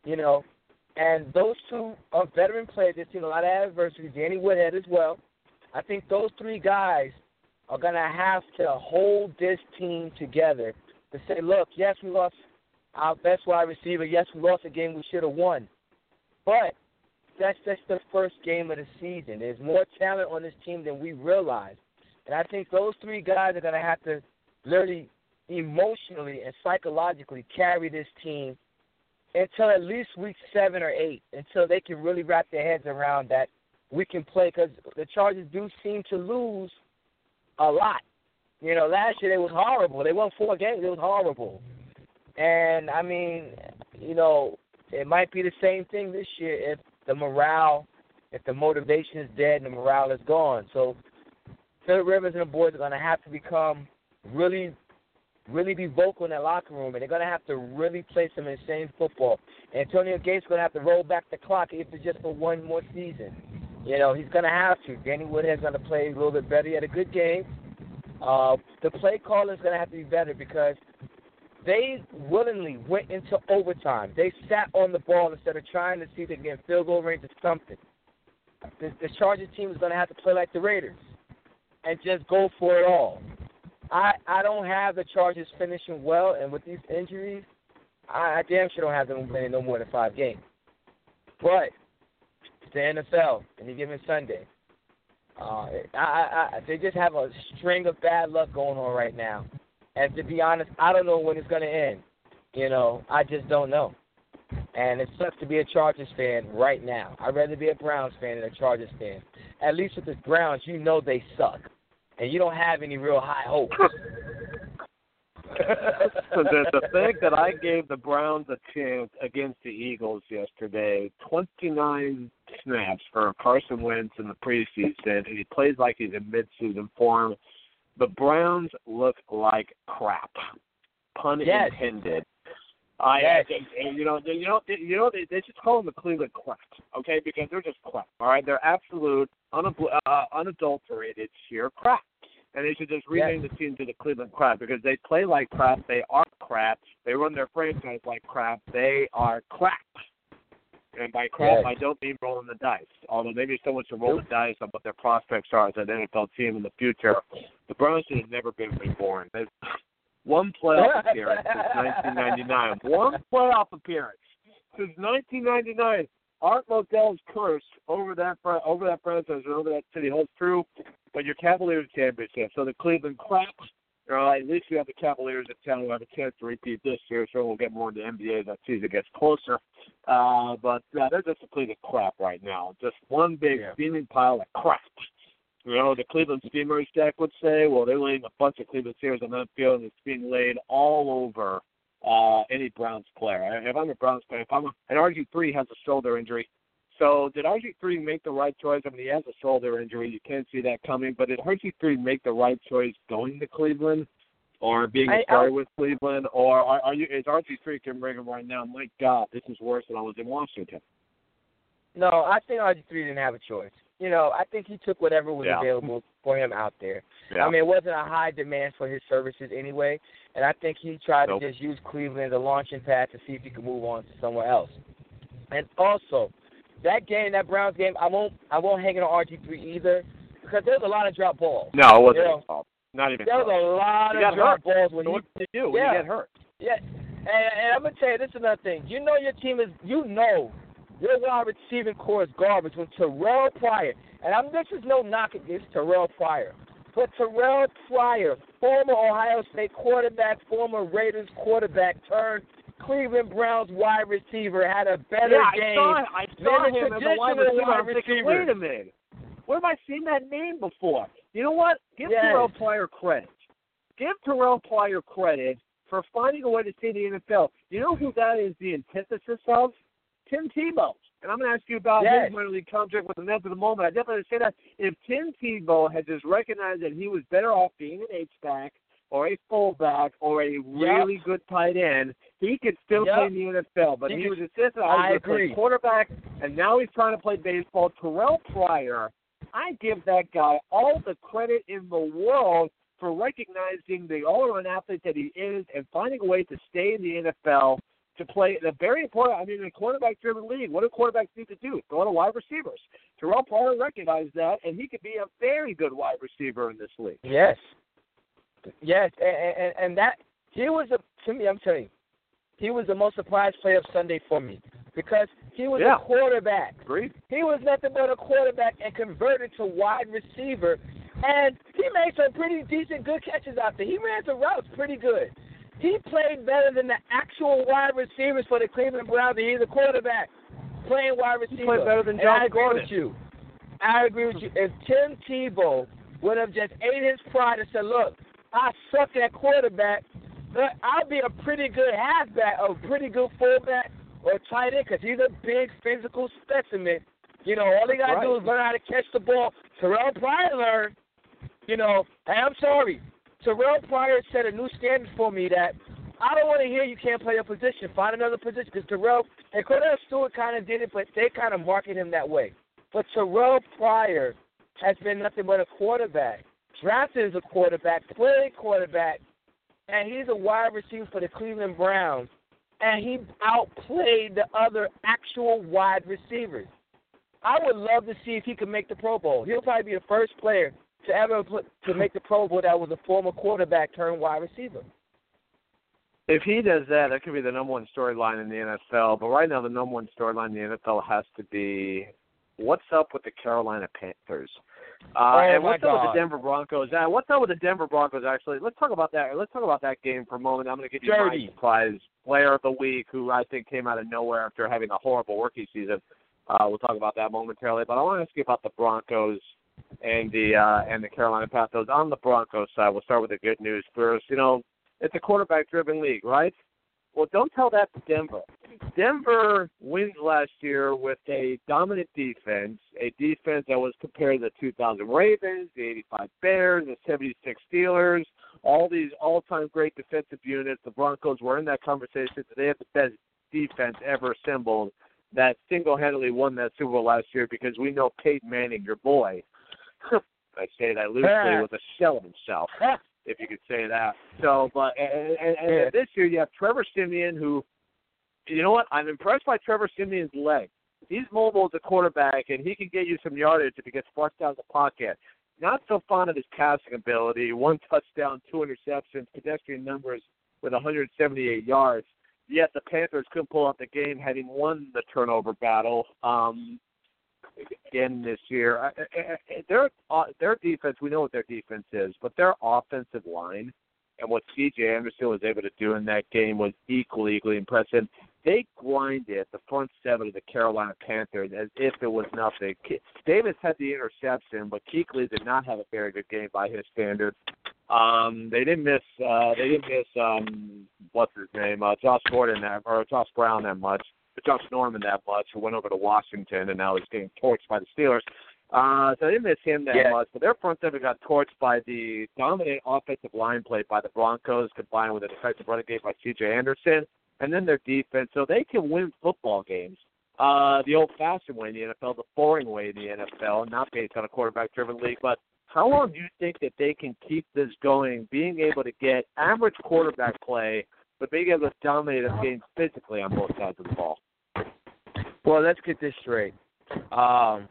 you know. And those two are veteran players. They've seen a lot of adversity. Danny Woodhead as well. I think those three guys are going to have to hold this team together to say, look, yes, we lost our best wide receiver. Yes, we lost a game we should have won. But that's just the first game of the season. There's more talent on this team than we realize. And I think those three guys are going to have to literally emotionally and psychologically carry this team until at least week seven or eight, until they can really wrap their heads around that we can play, because the Chargers do seem to lose a lot. You know, last year they was horrible. They won four games. It was horrible. And, I mean, you know, it might be the same thing this year if the morale, if the motivation is dead and the morale is gone. So Phillip Rivers and the boys are going to have to become really really be vocal in that locker room, and they're going to have to really play some insane football. Antonio Gates is going to have to roll back the clock if it's just for one more season. You know, he's going to have to. Danny Woodhead's going to play a little bit better. He had a good game. Uh, the play calling is going to have to be better because they willingly went into overtime. They sat on the ball instead of trying to see if they can get field goal range or something. The, the Chargers team is going to have to play like the Raiders and just go for it all. I, I don't have the Chargers finishing well, and with these injuries, I, I damn sure don't have them winning no more than five games. But it's the N F L, any given Sunday. Uh, I, I, I, they just have a string of bad luck going on right now. And to be honest, I don't know when it's going to end. You know, I just don't know. And it sucks to be a Chargers fan right now. I'd rather be a Browns fan than a Chargers fan. At least with the Browns, you know they suck. And you don't have any real high hopes. the, the thing that I gave the Browns a chance against the Eagles yesterday, twenty-nine snaps for Carson Wentz in the preseason, and he plays like he's in mid-season form. The Browns look like crap, pun yes. intended. I, yes. I, you know, you know, you know, they, they just call them the Cleveland crap, okay? Because they're just crap. All right, they're absolute, unab- uh, unadulterated sheer crap, and they should just rename yes. the team to the Cleveland crap because they play like crap. They are crap. They run their franchise like crap. They are crap. And by crap, yes. I don't mean rolling the dice. Although maybe someone should roll the dice on what their prospects are as an N F L team in the future. The Browns should have never been reborn. They've One playoff appearance since nineteen ninety-nine. One playoff appearance since nineteen ninety-nine. Art Modell's curse over that over that franchise and over that city holds true, but your Cavaliers championship. So the Cleveland crap, you know, at least you have the Cavaliers in town who have a chance to repeat this year. So we'll get more into N B A as that season gets closer. Uh, but uh, they're just a Cleveland crap right now. Just one big yeah. steaming pile of crap. You know, the Cleveland Steamers deck would say, well, they're laying a bunch of Cleveland Steamers on that field, and it's being laid all over uh, any Browns player. If I'm a Browns player, if I'm a, and R G three has a shoulder injury. So did R G three make the right choice? I mean, he has a shoulder injury. You can't see that coming. But did R G three make the right choice going to Cleveland or being a starter with Cleveland? Or are, are you, is R G three can bring him right now? My God, this is worse than I was in Washington. No, I think R G three didn't have a choice. You know, I think he took whatever was yeah. available for him out there. Yeah. I mean, it wasn't a high demand for his services anyway, and I think he tried nope. to just use Cleveland as a launching pad to see if he could move on to somewhere else. And also, that game, that Browns game, I won't, I won't hang it on R G three either because there's a lot of drop balls. No, it wasn't you know? his fault. Not even. There was a lot you of drop hurt. balls when so you. what did you do when yeah, you get hurt? Yeah, and, and I'm gonna tell you this is another thing. You know your team is. You know. Your wide receiving core is garbage when Terrell Pryor, and I'm, this is no knock against Terrell Pryor, but Terrell Pryor, former Ohio State quarterback, former Raiders quarterback, turned Cleveland Browns wide receiver, had a better yeah, game I saw, I saw than him the as a wide traditional receiver. wide I'm thinking, receiver. wait a minute. Where have I seen that name before? You know what? Give yes. Terrell Pryor credit. Give Terrell Pryor credit for finding a way to see the N F L. You know who that is the antithesis of? Tim Tebow. And I'm going to ask you about yes. his minor league contract with the Nets at the moment. I definitely say that if Tim Tebow had just recognized that he was better off being an H-back or a fullback or a really yep. good tight end, he could still yep. play in the N F L. But he, he was insistent I was going to play quarterback, and now he's trying to play baseball. Terrell Pryor, I give that guy all the credit in the world for recognizing the all-around athlete that he is and finding a way to stay in the N F L to play the very important. I mean, in a quarterback-driven league, what do quarterbacks need to do? Go to wide receivers. Terrell Pryor recognized that, and he could be a very good wide receiver in this league. Yes, yes, and, and, and that he was a to me. I'm telling you, he was the most surprised play of Sunday for me because he was yeah. a quarterback. Agreed. He was nothing but a quarterback and converted to wide receiver, and he made some pretty decent, good catches out there. He ran some routes pretty good. He played better than the actual wide receivers for the Cleveland Browns. He's a quarterback playing wide receiver. He played better than Josh and I agree Gordon. with you. I agree with you. If Tim Tebow would have just ate his pride and said, look, I suck at quarterback, but I'll be a pretty good halfback, a pretty good fullback or tight end because he's a big physical specimen. You know, all he got to right. do is learn how to catch the ball. Terrell Pryor learned, you know, hey, I'm sorry. Terrell Pryor set a new standard for me that I don't want to hear you can't play a position. Find another position because Terrell and Cordell Stewart kind of did it, but they kind of market him that way. But Terrell Pryor has been nothing but a quarterback. Drafted as a quarterback, played quarterback, and he's a wide receiver for the Cleveland Browns. And he outplayed the other actual wide receivers. I would love to see if he could make the Pro Bowl. He'll probably be the first player to ever put, to make the Pro Bowl that was a former quarterback turned wide receiver. If he does that, that could be the number one storyline in the N F L. But right now, the number one storyline in the N F L has to be what's up with the Carolina Panthers. Uh, oh and my what's God. up with the Denver Broncos? Uh, what's up with the Denver Broncos, actually? Let's talk about that. Let's talk about that game for a moment. I'm going to give you Dirty. my surprise player of the week, who I think came out of nowhere after having a horrible rookie season. Uh, we'll talk about that momentarily. But I want to ask you about the Broncos and the uh, and the Carolina Panthers. On the Broncos side, we'll start with the good news first. You know, it's a quarterback-driven league, right? Well, don't tell that to Denver. Denver wins last year with a dominant defense, a defense that was compared to the two thousand Ravens, the eighty-five Bears, the seventy-six Steelers, all these all-time great defensive units. The Broncos were in that conversation. They had the best defense ever assembled that single-handedly won that Super Bowl last year because we know Peyton Manning, your boy, I say that loosely, was a shell of himself, if you could say that. So, but and, and, and this year you have Trevor Siemian, who, you know what, I'm impressed by Trevor Siemian's leg. He's mobile as a quarterback, and he can get you some yardage if he gets flushed out of the pocket. Not so fond of his passing ability. One touchdown, two interceptions, pedestrian numbers with one hundred seventy-eight yards. Yet the Panthers couldn't pull out the game, having won the turnover battle um, again this year. Their their defense, we know what their defense is, but their offensive line and what C J Anderson was able to do in that game was equally, equally impressive. They grinded the front seven of the Carolina Panthers as if it was nothing. Davis had the interception, but Kuechly did not have a very good game by his standards. Um, they didn't miss. Uh, they didn't miss. Um, what's his name? Uh, Josh Gordon that, or Josh Brown that much. But Josh Norman that much, who went over to Washington and now is getting torched by the Steelers. Uh, so they didn't miss him that yeah. much. But their front seven got torched by the dominant offensive line play by the Broncos, combined with an effective running game by C J Anderson, and then their defense. So they can win football games. Uh, the old-fashioned way in the N F L, the boring way in the N F L, not based on a quarterback-driven league, but how long do you think that they can keep this going, being able to get average quarterback play, but being able to dominate a game physically on both sides of the ball? Well, let's get this straight. Um,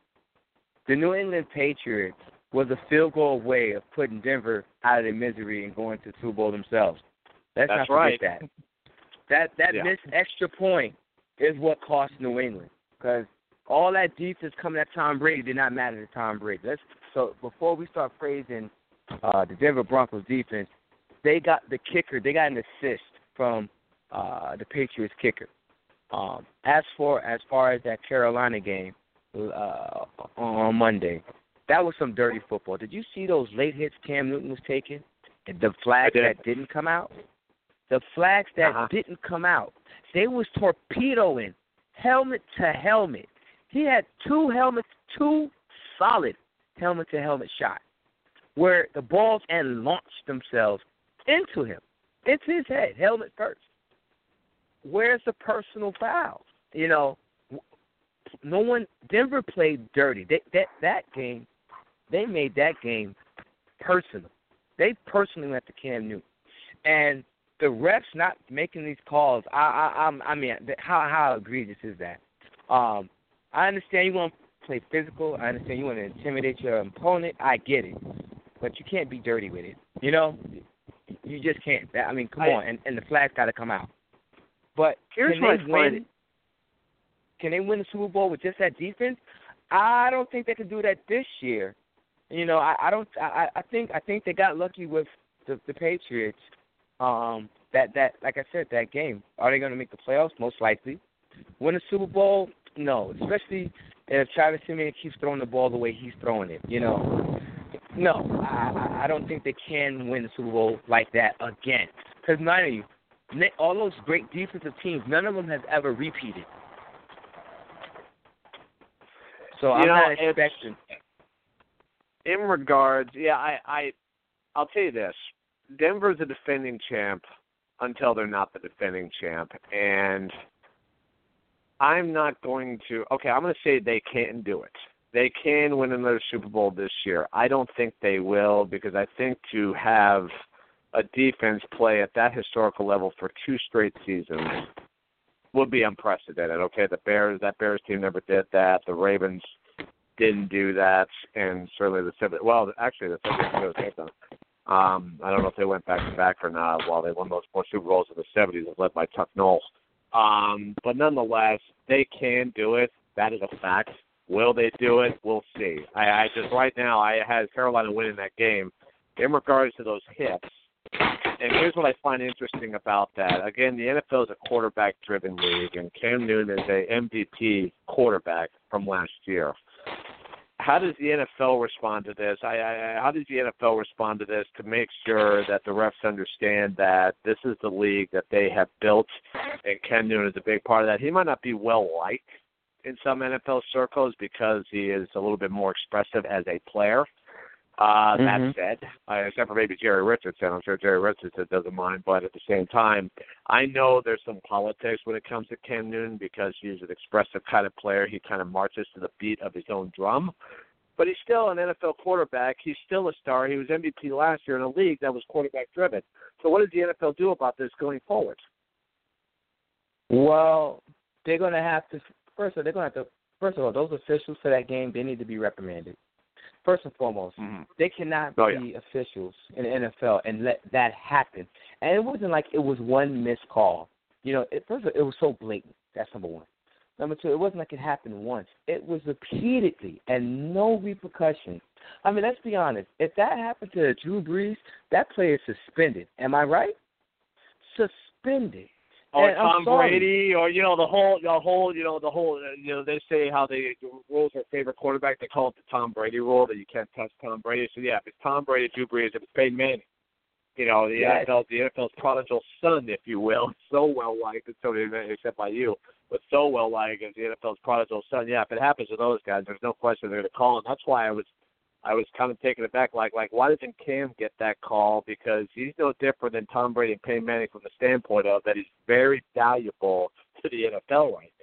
the New England Patriots was a field goal away of putting Denver out of their misery and going to the Super Bowl themselves. Let's That's not right. forget that. That that yeah. missed extra point is what cost New England, because all that defense coming at Tom Brady did not matter to Tom Brady. Let's, so before we start praising uh, the Denver Broncos defense, they got the kicker. They got an assist from uh, the Patriots kicker. Um, as for as far as that Carolina game uh, on Monday, that was some dirty football. Did you see those late hits Cam Newton was taking? The flags did. that didn't come out? The flags that uh-huh. didn't come out. They was torpedoing helmet to helmet. He had two helmets, two solid helmet-to-helmet shots where the balls and launched themselves into him, into his head, helmet first. Where's the personal foul? You know, no one. Denver played dirty. They, that that game, they made that game personal. They personally went to Cam Newton, and the refs not making these calls, I, I, I'm, I mean, how how egregious is that? Um, I understand you want to play physical. I understand you want to intimidate your opponent. I get it, but you can't be dirty with it. You know, you just can't. I mean, come I, on, and, and the flag's got to come out. But here's can they what I win? Can they win the Super Bowl with just that defense? I don't think they can do that this year. You know, I, I don't. I, I think I think they got lucky with the, the Patriots. Um, that that like I said, that game. Are they going to make the playoffs? Most likely. Win the Super Bowl? No. Especially if Travis Simeon keeps throwing the ball the way he's throwing it. You know. No, I, I don't think they can win the Super Bowl like that again. Because none of you, all those great defensive teams, none of them has ever repeated. So you I'm know, not expecting. In regards, yeah, I, I, I'll tell you this: Denver's a defending champ until they're not the defending champ, and I'm not going to. Okay, I'm going to say they can do it. They can win another Super Bowl this year. I don't think they will because I think to have a defense play at that historical level for two straight seasons would be unprecedented. Okay, the Bears, that Bears team never did that. The Ravens didn't do that, and certainly the seventies. Well, actually, the seventies did them. Um, I don't know if they went back to back or not. While they won those four Super Bowls in the seventies, led by Chuck Noll. Um, but nonetheless, they can do it. That is a fact. Will they do it? We'll see. I, I just right now I had Carolina winning that game. In regards to those hits, and here's what I find interesting about that. Again, the N F L is a quarterback-driven league, and Cam Newton is a M V P quarterback from last year. How does the N F L respond to this? I, I, how does the N F L respond to this to make sure that the refs understand that this is the league that they have built, and Cam Newton is a big part of that? He might not be well-liked in some N F L circles because he is a little bit more expressive as a player. Uh, mm-hmm. That said, uh, except for maybe Jerry Richardson. I'm sure Jerry Richardson doesn't mind, but at the same time, I know there's some politics when it comes to Cam Newton because he's an expressive kind of player. He kind of marches to the beat of his own drum. But he's still an N F L quarterback. He's still a star. He was M V P last year in a league that was quarterback-driven. So what does the N F L do about this going forward? Well, they're going to have to – first of all, they're going to have to – first of all, those officials for that game, they need to be reprimanded. First and foremost, mm-hmm. they cannot oh, be yeah. officials in the N F L and let that happen. And it wasn't like it was one missed call. You know, it, first of all, it was so blatant. That's number one. Number two, it wasn't like it happened once. It was repeatedly and no repercussions. I mean, let's be honest. If that happened to Drew Brees, that player is suspended. Am I right? Suspended. Or and Tom Brady, or you know the whole, the whole, you know the whole, uh, you know they say how they the rules are favorite quarterback. They call it the Tom Brady rule that you can't touch Tom Brady. So yeah, if it's Tom Brady, Drew Brees, if it's Peyton Manning, you know the yes. N F L, the N F L's prodigal son, if you will, so well liked, and so except by you, but so well liked as the N F L's prodigal son. Yeah, if it happens to those guys, there's no question they're going to call him. That's why I was. I was kind of taken aback, like, like why doesn't Cam get that call? Because he's no different than Tom Brady and Peyton Manning from the standpoint of that he's very valuable to the N F L right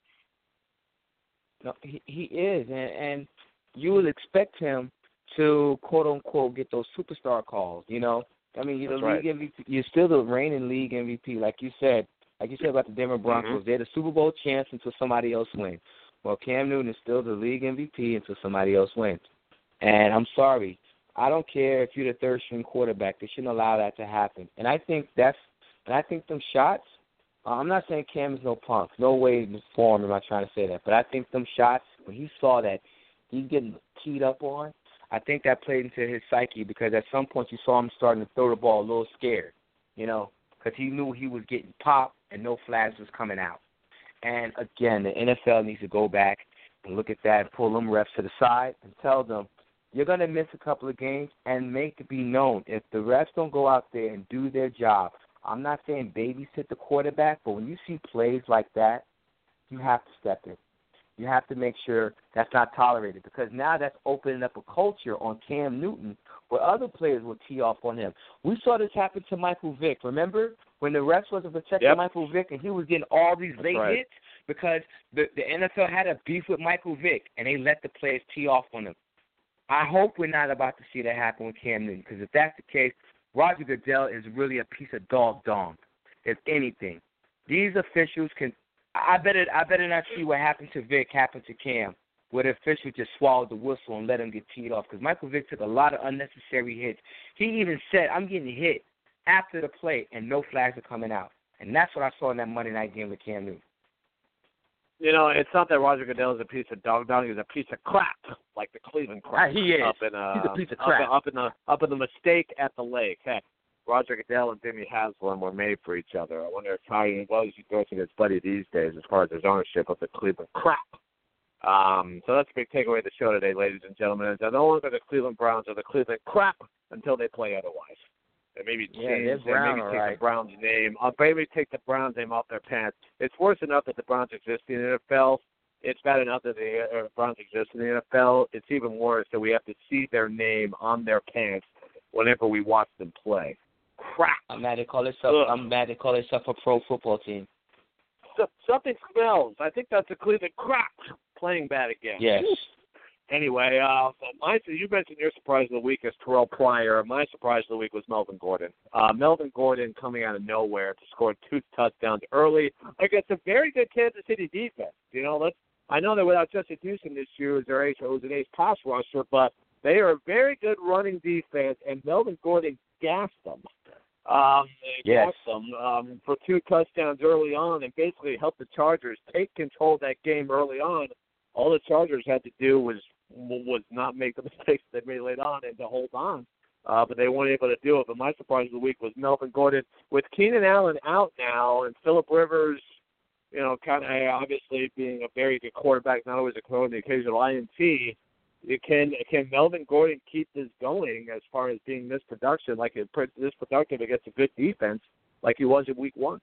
No, now. he, he is, and, and you would expect him to, quote-unquote, get those superstar calls, you know? I mean, you're the That's league right. M V P. You're still the reigning league M V P, like you said. Like you said about the Denver Broncos. Mm-hmm. They're the Super Bowl champs until somebody else wins. Well, Cam Newton is still the league M V P until somebody else wins. And I'm sorry, I don't care if you're the third string quarterback. They shouldn't allow that to happen. And I think that's, and I think them shots. Uh, I'm not saying Cam is no punk. No way in form am I trying to say that. But I think them shots when he saw that he's getting teed up on, I think that played into his psyche because at some point you saw him starting to throw the ball a little scared, you know, because he knew he was getting popped and no flags was coming out. And again, the N F L needs to go back and look at that and pull them refs to the side and tell them, you're going to miss a couple of games and make it be known. If the refs don't go out there and do their job, I'm not saying babysit the quarterback, but when you see plays like that, you have to step in. You have to make sure that's not tolerated because now that's opening up a culture on Cam Newton where other players will tee off on him. We saw this happen to Michael Vick. Remember when the refs wasn't protecting Yep. Michael Vick and he was getting all these late right. hits because the, the N F L had a beef with Michael Vick and they let the players tee off on him. I hope we're not about to see that happen with Cam Newton because if that's the case, Roger Goodell is really a piece of dog dung, if anything. These officials can – I better I better not see what happened to Vic happen to Cam, where the official just swallowed the whistle and let him get teed off, because Michael Vick took a lot of unnecessary hits. He even said, I'm getting hit after the play, and no flags are coming out. And that's what I saw in that Monday night game with Cam Newton. You know, it's not that Roger Goodell is a piece of dog dung. He's a piece of crap, like the Cleveland crap. He is. Up in, uh, He's a piece of crap. Up, up, in the, up in the mistake at the lake. Heck, Roger Goodell and Jimmy Haslam were made for each other. I wonder how he was addressing his buddy these days as far as his ownership of the Cleveland crap. Um, so that's a big takeaway of the show today, ladies and gentlemen. Is that no longer the Cleveland Browns are the Cleveland crap until they play otherwise. And maybe change, yeah, Brown, maybe take right. the Browns name, uh, maybe take the Browns name off their pants. It's worse enough that the Browns exist in the N F L. It's bad enough that the uh, Browns exist in the N F L. It's even worse that we have to see their name on their pants whenever we watch them play. Crap. I'm mad they call itself. Ugh. I'm mad they call itself a pro football team. So, something smells. I think that's a Cleveland crap playing bad again. Yes. Anyway, uh, my, you mentioned your surprise of the week is Terrell Pryor. My surprise of the week was Melvin Gordon. Uh, Melvin Gordon coming out of nowhere to score two touchdowns early against a very good Kansas City defense. You know, let's. I know that without Justin Houston this year, was their ace, it was an ace pass rusher, but they are a very good running defense, and Melvin Gordon gassed them. Um, yes. gassed them um, for two touchdowns early on, and basically helped the Chargers take control of that game early on. All the Chargers had to do was was not make the mistakes they made late on and to hold on. Uh, but they weren't able to do it. But my surprise of the week was Melvin Gordon. With Keenan Allen out now and Phillip Rivers, you know, kind of obviously being a very good quarterback, not always a clone, the occasional I N T, you can can Melvin Gordon keep this going as far as being this production, like it, this productive against a good defense like he was in week one?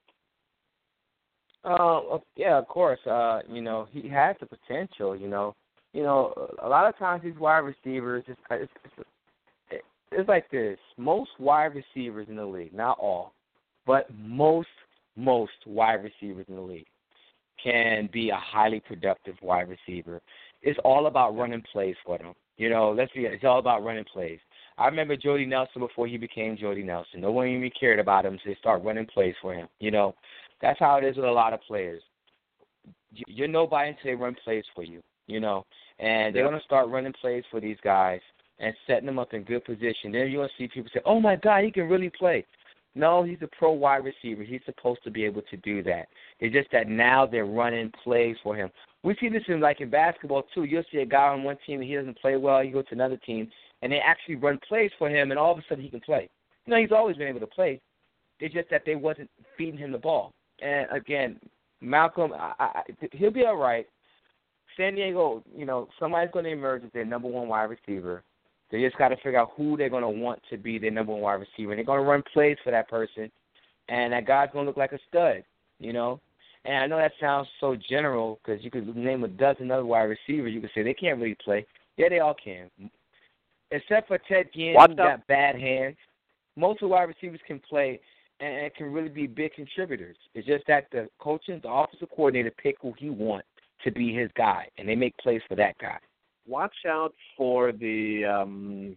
Uh, yeah, of course. Uh, you know, he has the potential, you know. You know, a lot of times these wide receivers, it's, it's, it's, it's like this. Most wide receivers in the league, not all, but most, most wide receivers in the league can be a highly productive wide receiver. It's all about running plays for them. You know, let's be it's all about running plays. I remember Jordy Nelson before he became Jordy Nelson. No one even cared about him, so they start running plays for him. You know, that's how it is with a lot of players. You're nobody until they run plays for you, you know. And they're going to start running plays for these guys and setting them up in good position. Then you're going to see people say, oh, my God, he can really play. No, he's a pro wide receiver. He's supposed to be able to do that. It's just that now they're running plays for him. We see this in like in basketball, too. You'll see a guy on one team and he doesn't play well. You go to another team, and they actually run plays for him, and all of a sudden he can play. You know, he's always been able to play. It's just that they wasn't feeding him the ball. And, again, Malcolm, I, I, he'll be all right. San Diego, you know, somebody's going to emerge as their number one wide receiver. They just got to figure out who they're going to want to be their number one wide receiver. And they're going to run plays for that person, and that guy's going to look like a stud, you know. And I know that sounds so general because you could name a dozen other wide receivers. You could say they can't really play. Yeah, they all can. Except for Ted Ginn, who's got bad hands. Most of the wide receivers can play and can really be big contributors. It's just that the coaching, the offensive coordinator pick who he wants to be his guy, and they make plays for that guy. Watch out for the um,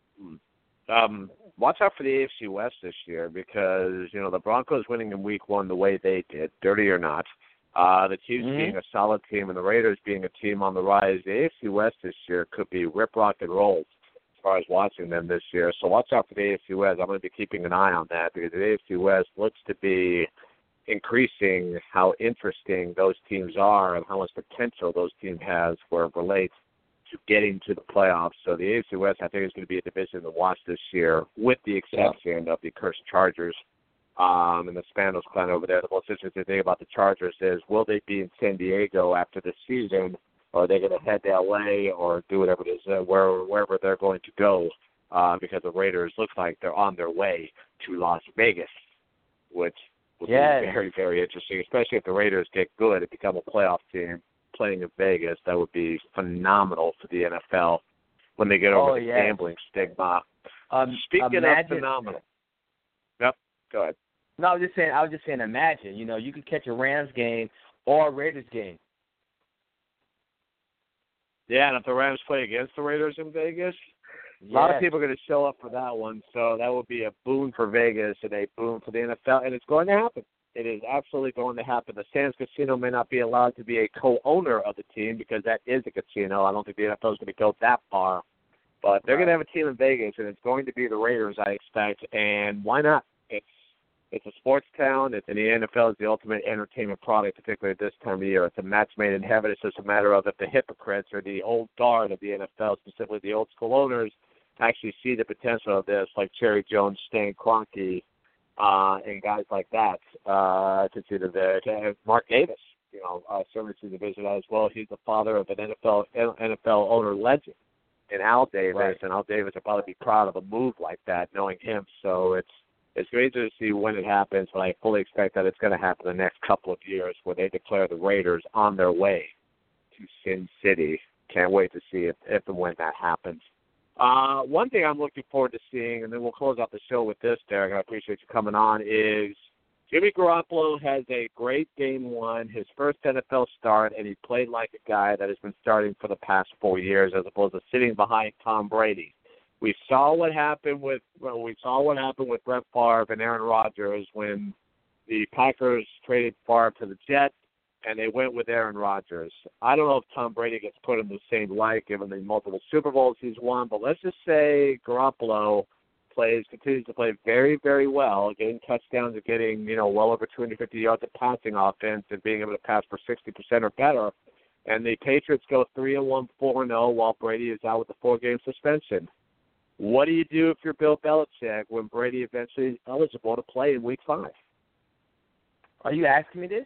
um, watch out for the A F C West this year because you know the Broncos winning in Week One the way they did, dirty or not. Uh, the Chiefs mm-hmm. being a solid team and the Raiders being a team on the rise. The A F C West this year could be rip, rock, and roll as far as watching them this year. So watch out for the A F C West. I'm going to be keeping an eye on that because the A F C West looks to be increasing how interesting those teams are and how much potential those teams has where it relates to getting to the playoffs. So the A F C West, I think, is going to be a division to watch this year, with the exception yeah. of the cursed Chargers um, and the Spanos clan over there. The most interesting thing about the Chargers is, will they be in San Diego after the season, or are they going to head to L A or do whatever it is, uh, where, wherever they're going to go, uh, because the Raiders looks like they're on their way to Las Vegas, which would yes. be very, very interesting, especially if the Raiders get good and become a playoff team playing in Vegas. That would be phenomenal for the N F L when they get over oh, the yes. gambling stigma. Um, Speaking imagine, of phenomenal. Yep, go ahead. No, I was just saying, I was just saying imagine, you know, you could catch a Rams game or a Raiders game. Yeah, and if the Rams play against the Raiders in Vegas, A lot of people are going to show up for that one, so that would be a boon for Vegas and a boon for the N F L, and it's going to happen. It is absolutely going to happen. The Sands Casino may not be allowed to be a co-owner of the team because that is a casino. I don't think the N F L is going to go that far. But they're right. going to have a team in Vegas, and it's going to be the Raiders, I expect. And why not? It's it's a sports town, it's, and the N F L is the ultimate entertainment product, particularly at this time of year. It's a match made in heaven. It's just a matter of if the hypocrites or the old guard of the N F L, specifically the old school owners, actually see the potential of this, like Jerry Jones, Stan Kroenke, uh, and guys like that. Uh, to see the to Mark Davis, you know, uh, certainly see the vision as well. He's the father of an N F L N F L owner legend, and Al Davis, right. and Al Davis will probably be proud of a move like that, knowing him. So it's it's great to see when it happens, but I fully expect that it's going to happen the next couple of years, where they declare the Raiders on their way to Sin City. Can't wait to see if, if and when that happens. Uh, one thing I'm looking forward to seeing, and then we'll close out the show with this, Derek, and I appreciate you coming on, is Jimmy Garoppolo has a great game one, his first N F L start, and he played like a guy that has been starting for the past four years as opposed to sitting behind Tom Brady. We saw what happened with well, we saw what happened with Brett Favre and Aaron Rodgers when the Packers traded Favre to the Jets, and they went with Aaron Rodgers. I don't know if Tom Brady gets put in the same light given the multiple Super Bowls he's won, but let's just say Garoppolo plays, continues to play very, very well, getting touchdowns and getting, you know, well over two hundred fifty yards of passing offense and being able to pass for sixty percent or better. And the Patriots go three and one, four and zero, while Brady is out with a four-game suspension. What do you do if you're Bill Belichick when Brady eventually is eligible to play in Week Five? Are you asking me this?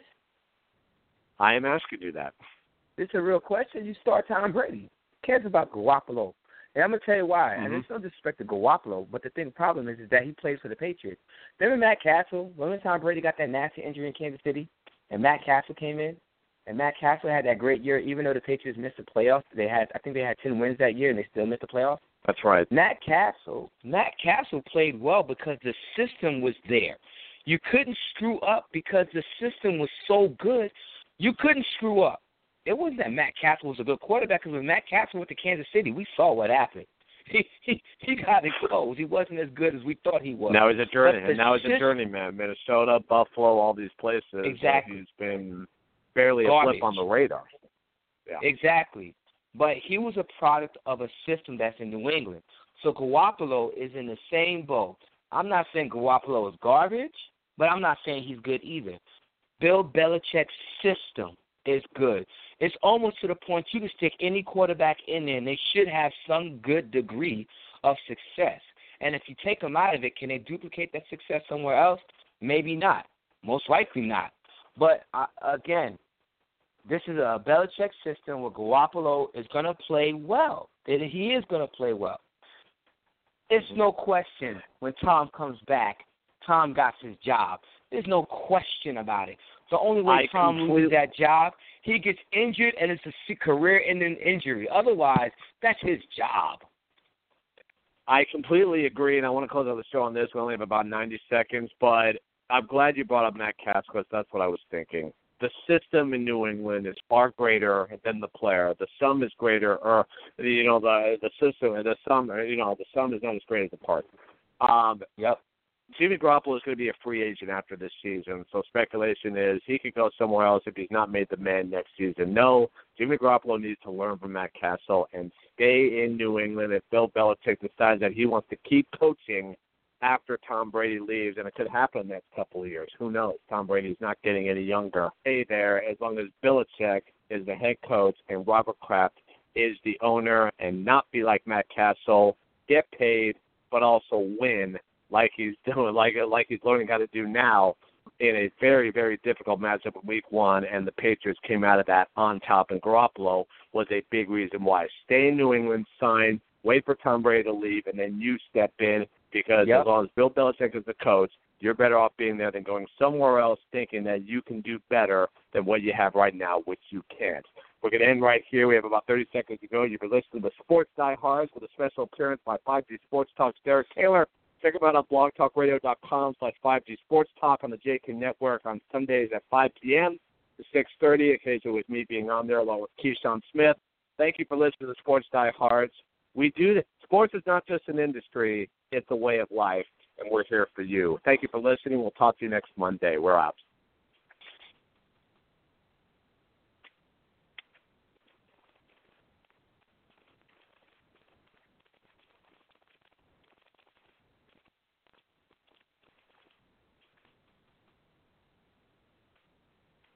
I am asking you that. This is a real question. You start Tom Brady. Who cares about Garoppolo? And I'm going to tell you why. Mm-hmm. And there's no disrespect to Garoppolo, but the thing, the problem is, is that he plays for the Patriots. Remember Matt Castle? Remember Tom Brady got that nasty injury in Kansas City, and Matt Castle came in? And Matt Castle had that great year, even though the Patriots missed the playoffs. They had, I think they had ten wins that year, and they still missed the playoffs. That's right. Matt Castle, Matt Castle played well because the system was there. You couldn't screw up because the system was so good. You couldn't screw up. It wasn't that Matt Castle was a good quarterback, because when Matt Castle went to Kansas City, we saw what happened. He he, he got exposed. He wasn't as good as we thought he was. Now he's a journey. And now he's system, a journeyman. Minnesota, Buffalo, all these places. Exactly. He's been barely Garbage. a blip on the radar. Yeah. Exactly. But he was a product of a system that's in New England. So Garoppolo is in the same boat. I'm not saying Garoppolo is garbage, but I'm not saying he's good either. Bill Belichick's system is good. It's almost to the point you can stick any quarterback in there, and they should have some good degree of success. And if you take them out of it, can they duplicate that success somewhere else? Maybe not. Most likely not. But, uh, again, this is a Belichick system where Garoppolo is going to play well. He is going to play well. It's no question when Tom comes back, Tom got his job. There's no question about it. The only way I Tom completely... loses that job, he gets injured, and it's a career-ending injury. Otherwise, that's his job. I completely agree, and I want to close out the show on this. We only have about ninety seconds, but I'm glad you brought up Matt Castle, because that's what I was thinking. The system in New England is far greater than the player. The sum is greater, or you know, the the system, the sum, you know, the sum is not as great as the part. Um, yep. Jimmy Garoppolo is going to be a free agent after this season, so speculation is he could go somewhere else if he's not made the man next season. No, Jimmy Garoppolo needs to learn from Matt Castle and stay in New England if Bill Belichick decides that he wants to keep coaching after Tom Brady leaves, and it could happen in the next couple of years. Who knows? Tom Brady's not getting any younger. Stay there as long as Belichick is the head coach and Robert Kraft is the owner, and not be like Matt Castle, get paid, but also win like he's doing, like like he's learning how to do now in a very, very difficult matchup in week one, and the Patriots came out of that on top, and Garoppolo was a big reason why. Stay in New England, sign, wait for Tom Brady to leave, and then you step in, because yep. as long as Bill Belichick is the coach, you're better off being there than going somewhere else thinking that you can do better than what you have right now, which you can't. We're going to end right here. We have about thirty seconds to go. You've been listening to Sports Diehards with a special appearance by five G Sports Talk's Derek Taylor. Check them out on blogtalkradio.com slash 5G Sports Talk on the J K Network on Sundays at five p.m. to six thirty, occasionally with me being on there along with Keyshawn Smith. Thank you for listening to Sports Diehards. We do the sports is not just an industry, it's a way of life, and we're here for you. Thank you for listening. We'll talk to you next Monday. We're out.